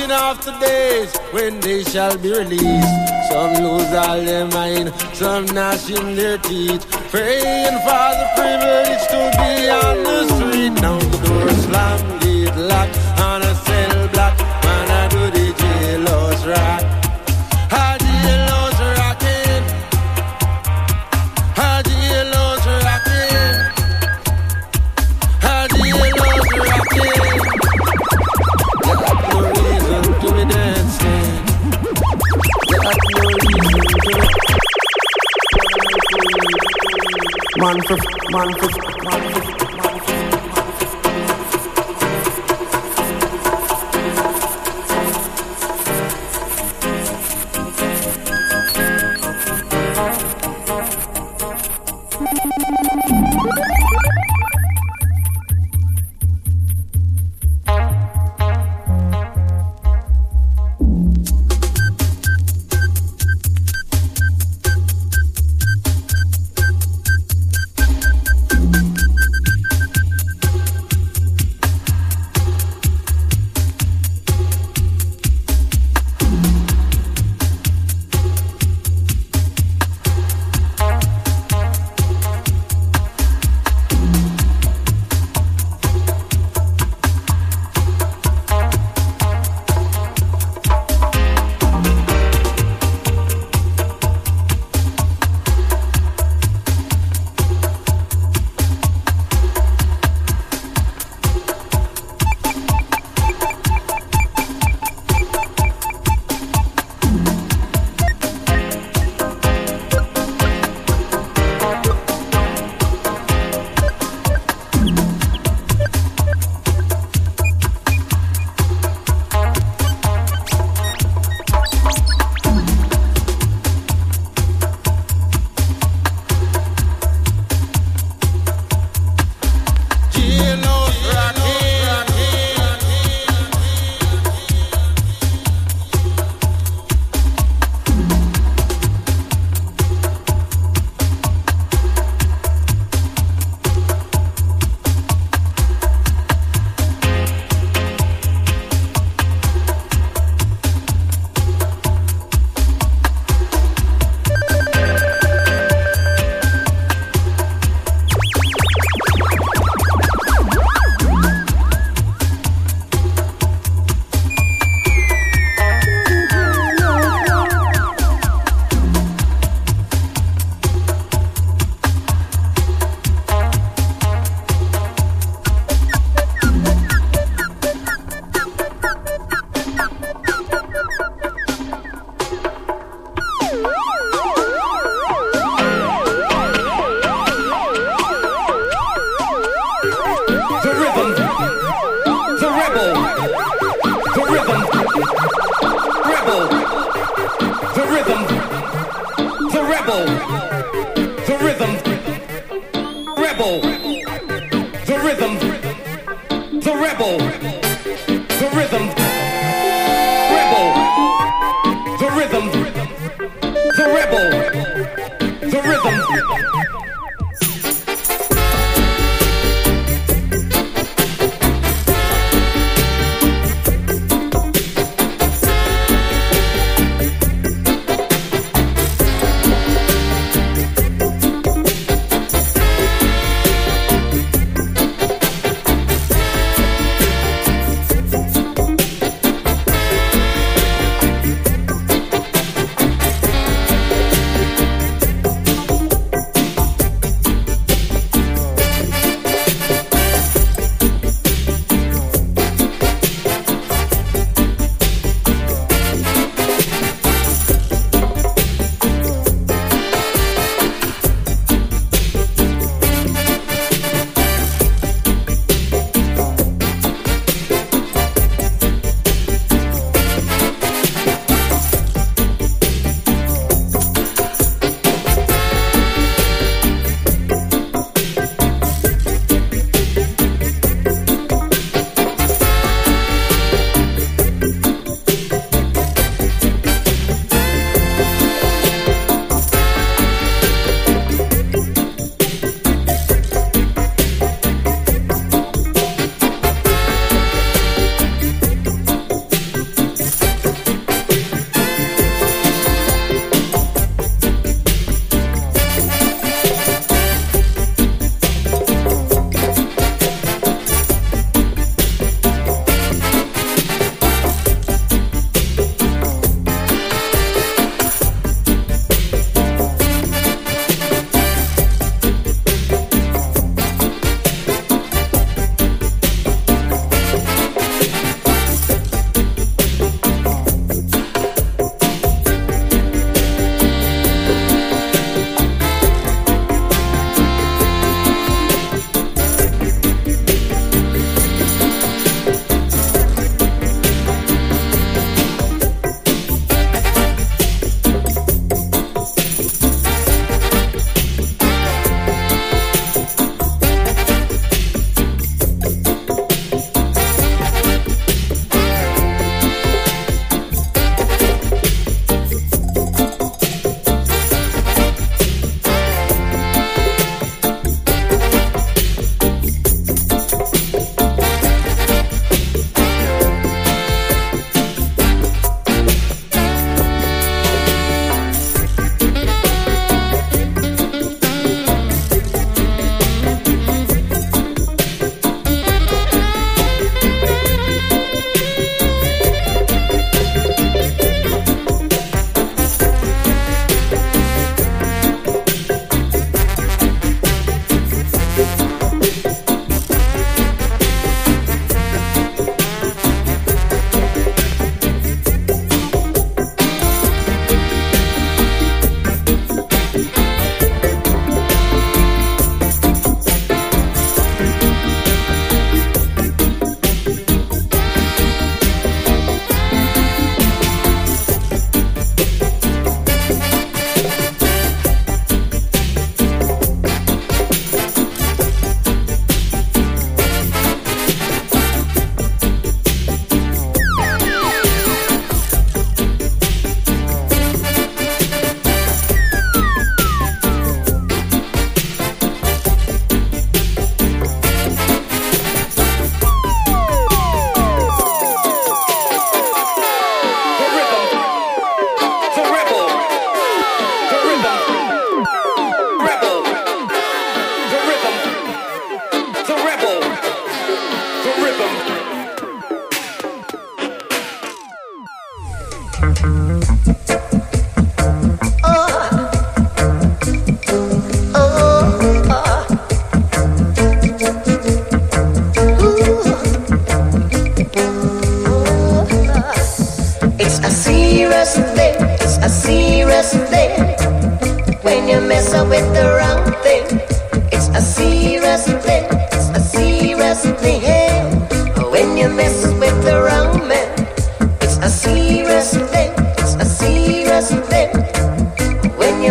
Speaker 8: coming after days when they shall be released. Some lose all their mind, some gnashing their teeth, praying for the privilege to be on the street. Now the door slam, gate lock, on a cell block, man I do the jailhouse rock. A jailhouse rockin', a jailhouse rockin', a jailhouse rockin'. No reason to be dancing. There's no reason to man for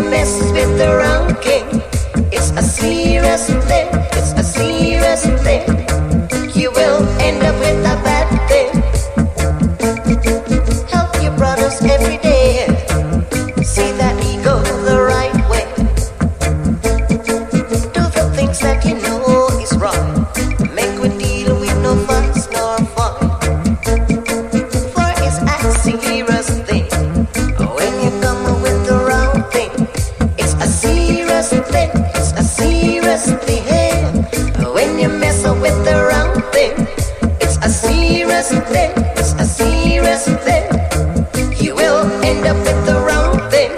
Speaker 9: mess with the wrong king, it's a serious thing, it's a serious thing. You will end up with a bad thing. Help your brothers every day, see that he go the right way. Do the things that you know is wrong. Make a deal with no fuss nor fun. For it's a serious thing. When you come with the wrong thing, it's a serious thing. It's a serious thing. When you mess up with the wrong thing, it's a serious thing. It's a serious thing. You will end up with the wrong thing.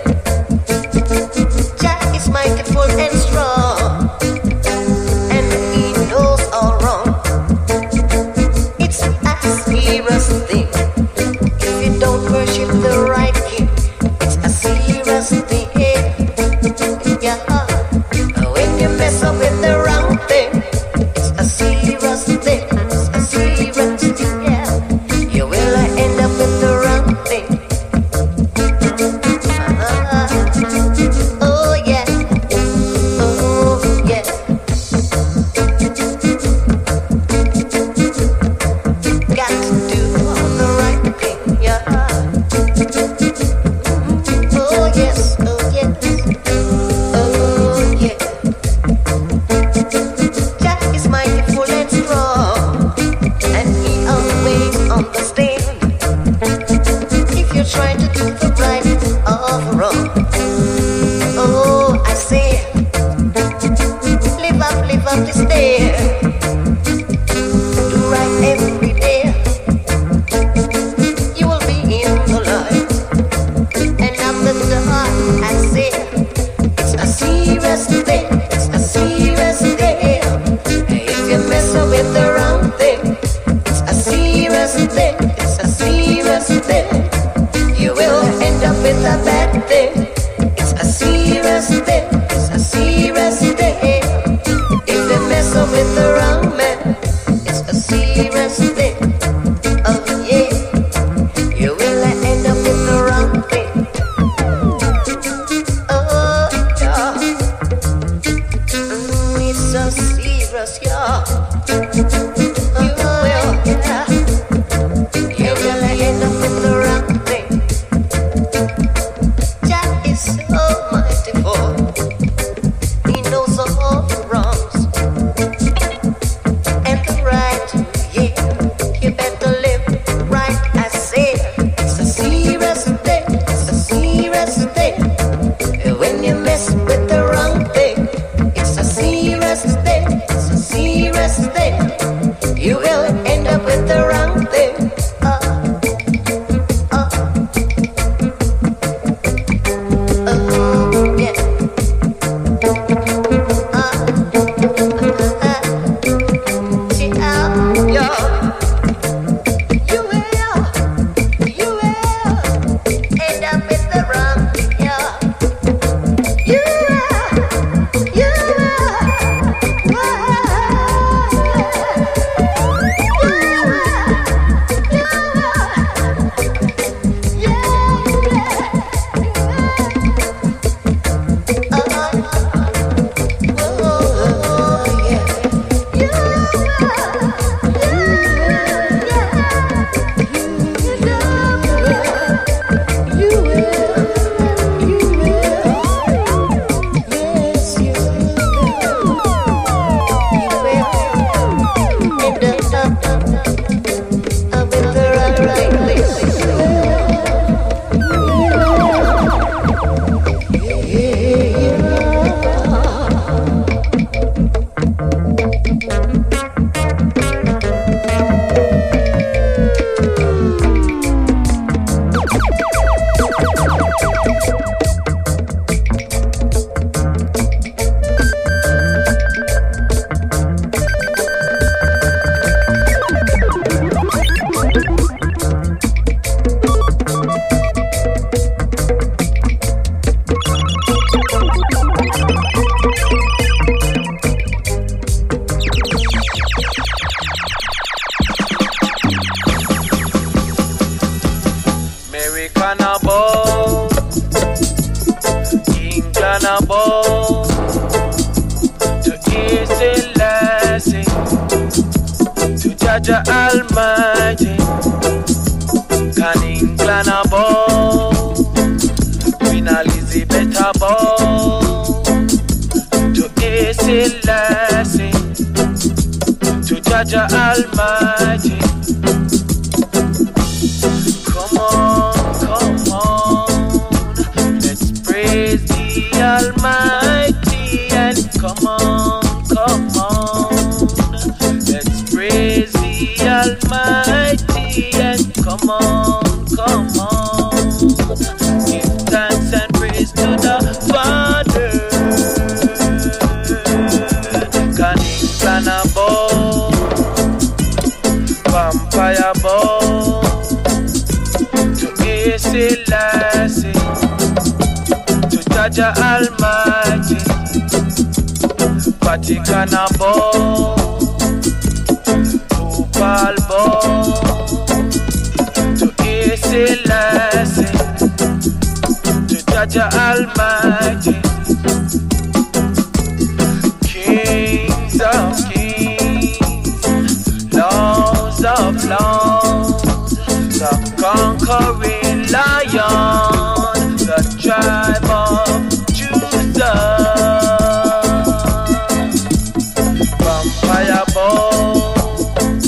Speaker 9: Jah is mighty full and strong, and he knows all wrong. It's a serious thing. If you don't worship the right king, it's a serious thing. Yeah. When you mess up with the wrong thing, it's a serious thing. It's a serious thing. Yeah. You will end up with the wrong thing. Oh yeah. Oh yeah. Got to do the right thing. Yeah. Oh yes. Oh yes. Oh yeah. Jah is mighty full and strong, and he always understands. If you're trying to do the right or the wrong, oh I say, live up this day. Do right every day. You will be in the light, and after the heart I say, it's a serious thing. It's a serious thing. If you mess up with the wrong thing, it's a serious thing. It's a serious thing. You will end up with a bad thing. It's a serious thing. It's a serious thing. If you mess up with the wrong man, it's a serious thing. Oh yeah. You will end up with the wrong thing. Oh yeah. It's so serious, yeah. You will, yeah. You will end up with the wrong thing. Jah is so mightiful. He knows all the wrongs and the right, yeah.
Speaker 3: England above, to East Selassie, to Jaja Almighty. Can England above, Queen Elizabeth above, to East Selassie, to Jaja Almighty. Come on, let's praise the Almighty and come on, let's praise the Almighty and come on, give thanks and praise to the Father. Can England above, vampire above, to Selassie, to Jaja Almighty, Vatican above, Upal above, to Selassie, to Jaja Almighty, Kings of kings, Lords of lords, the conquering lion, the tribe of Judah. Vampire bone,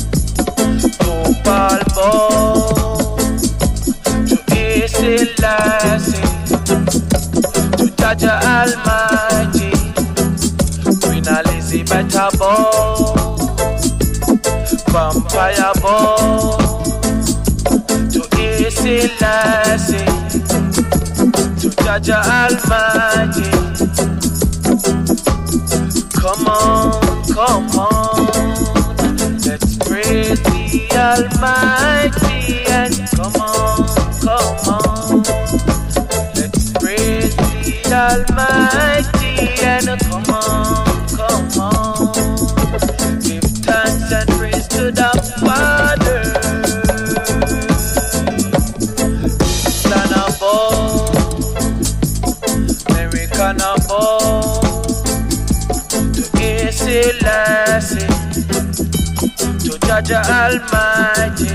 Speaker 3: Opal bone, to Selassie, to Jaja Almighty, Queen Elizabeth bone, Vampire bone, to Selassie, to Jaja Almighty. Come on, let's praise the Almighty and come on, let's praise the Almighty and come on, give thanks and praise to the Father. Stand above, American above, to Selassie, to Jaja Almighty,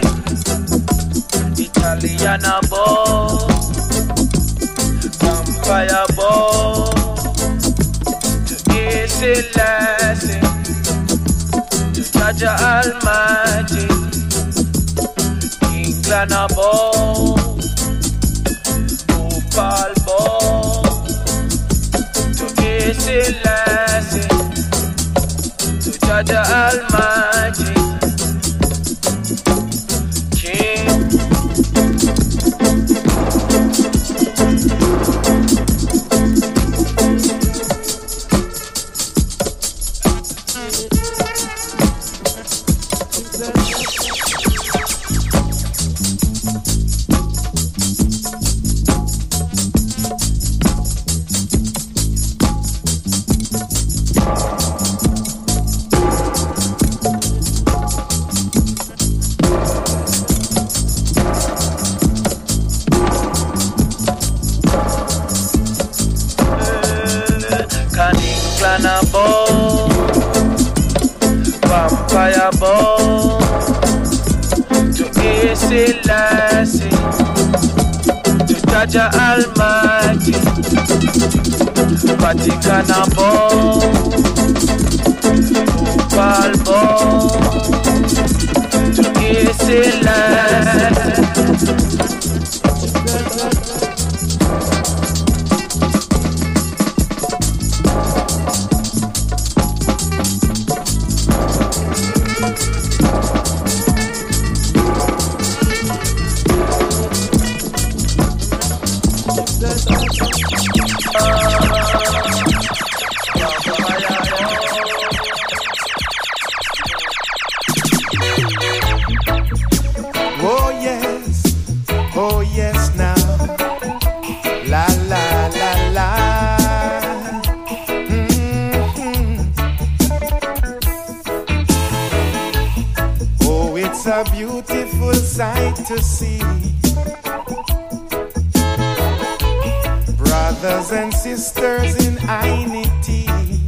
Speaker 3: Italian above, Vampire above, to Selassie, to Jaja Almighty, England above, Opal above, to Selassie, to Jaja Almighty, King. Vampire bone, to Selassie, to Jaja Almighty, Vatican bone, Opal bone, to Selassie.
Speaker 4: Oh yes now, la la la la. Oh, it's a beautiful sight to see. Brothers and sisters sisters in Ainity.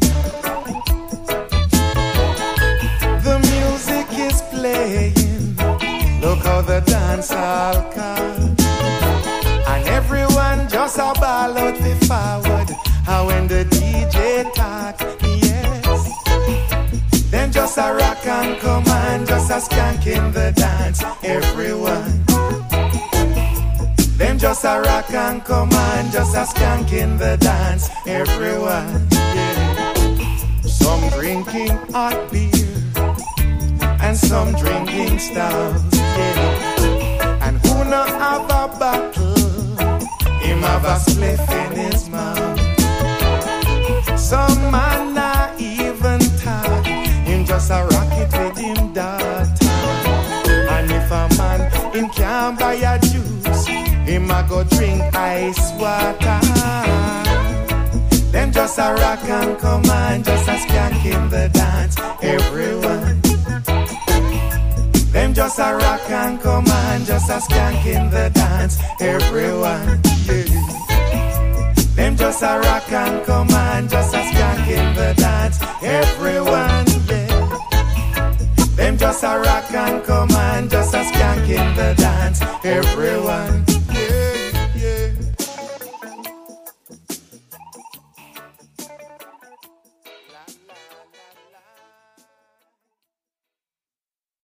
Speaker 4: The music is playing. Look how the dance all come. And everyone just a ball out the forward. How when the DJ talk, yes. Then just a rock and come and just a skank in the dance, everyone. Them just a rock and come and just a skank in the dance, everyone. Yeah. Some drinking hot beer and some drinking stout. Yeah. And who not have a bottle, him have a spliff in his mouth. Some man not even talk, him just a rocket with him daughter. And if a man him can't buy a juice, him a go drink ice water. Them just a rock and come and just a skank in the dance, everyone. Them just a rock and come and just a skank in the dance, everyone. Yeah. Them just a rock and come and just a skank in the dance, everyone. Yeah. Them just a rock and come and just a skank in the dance, everyone.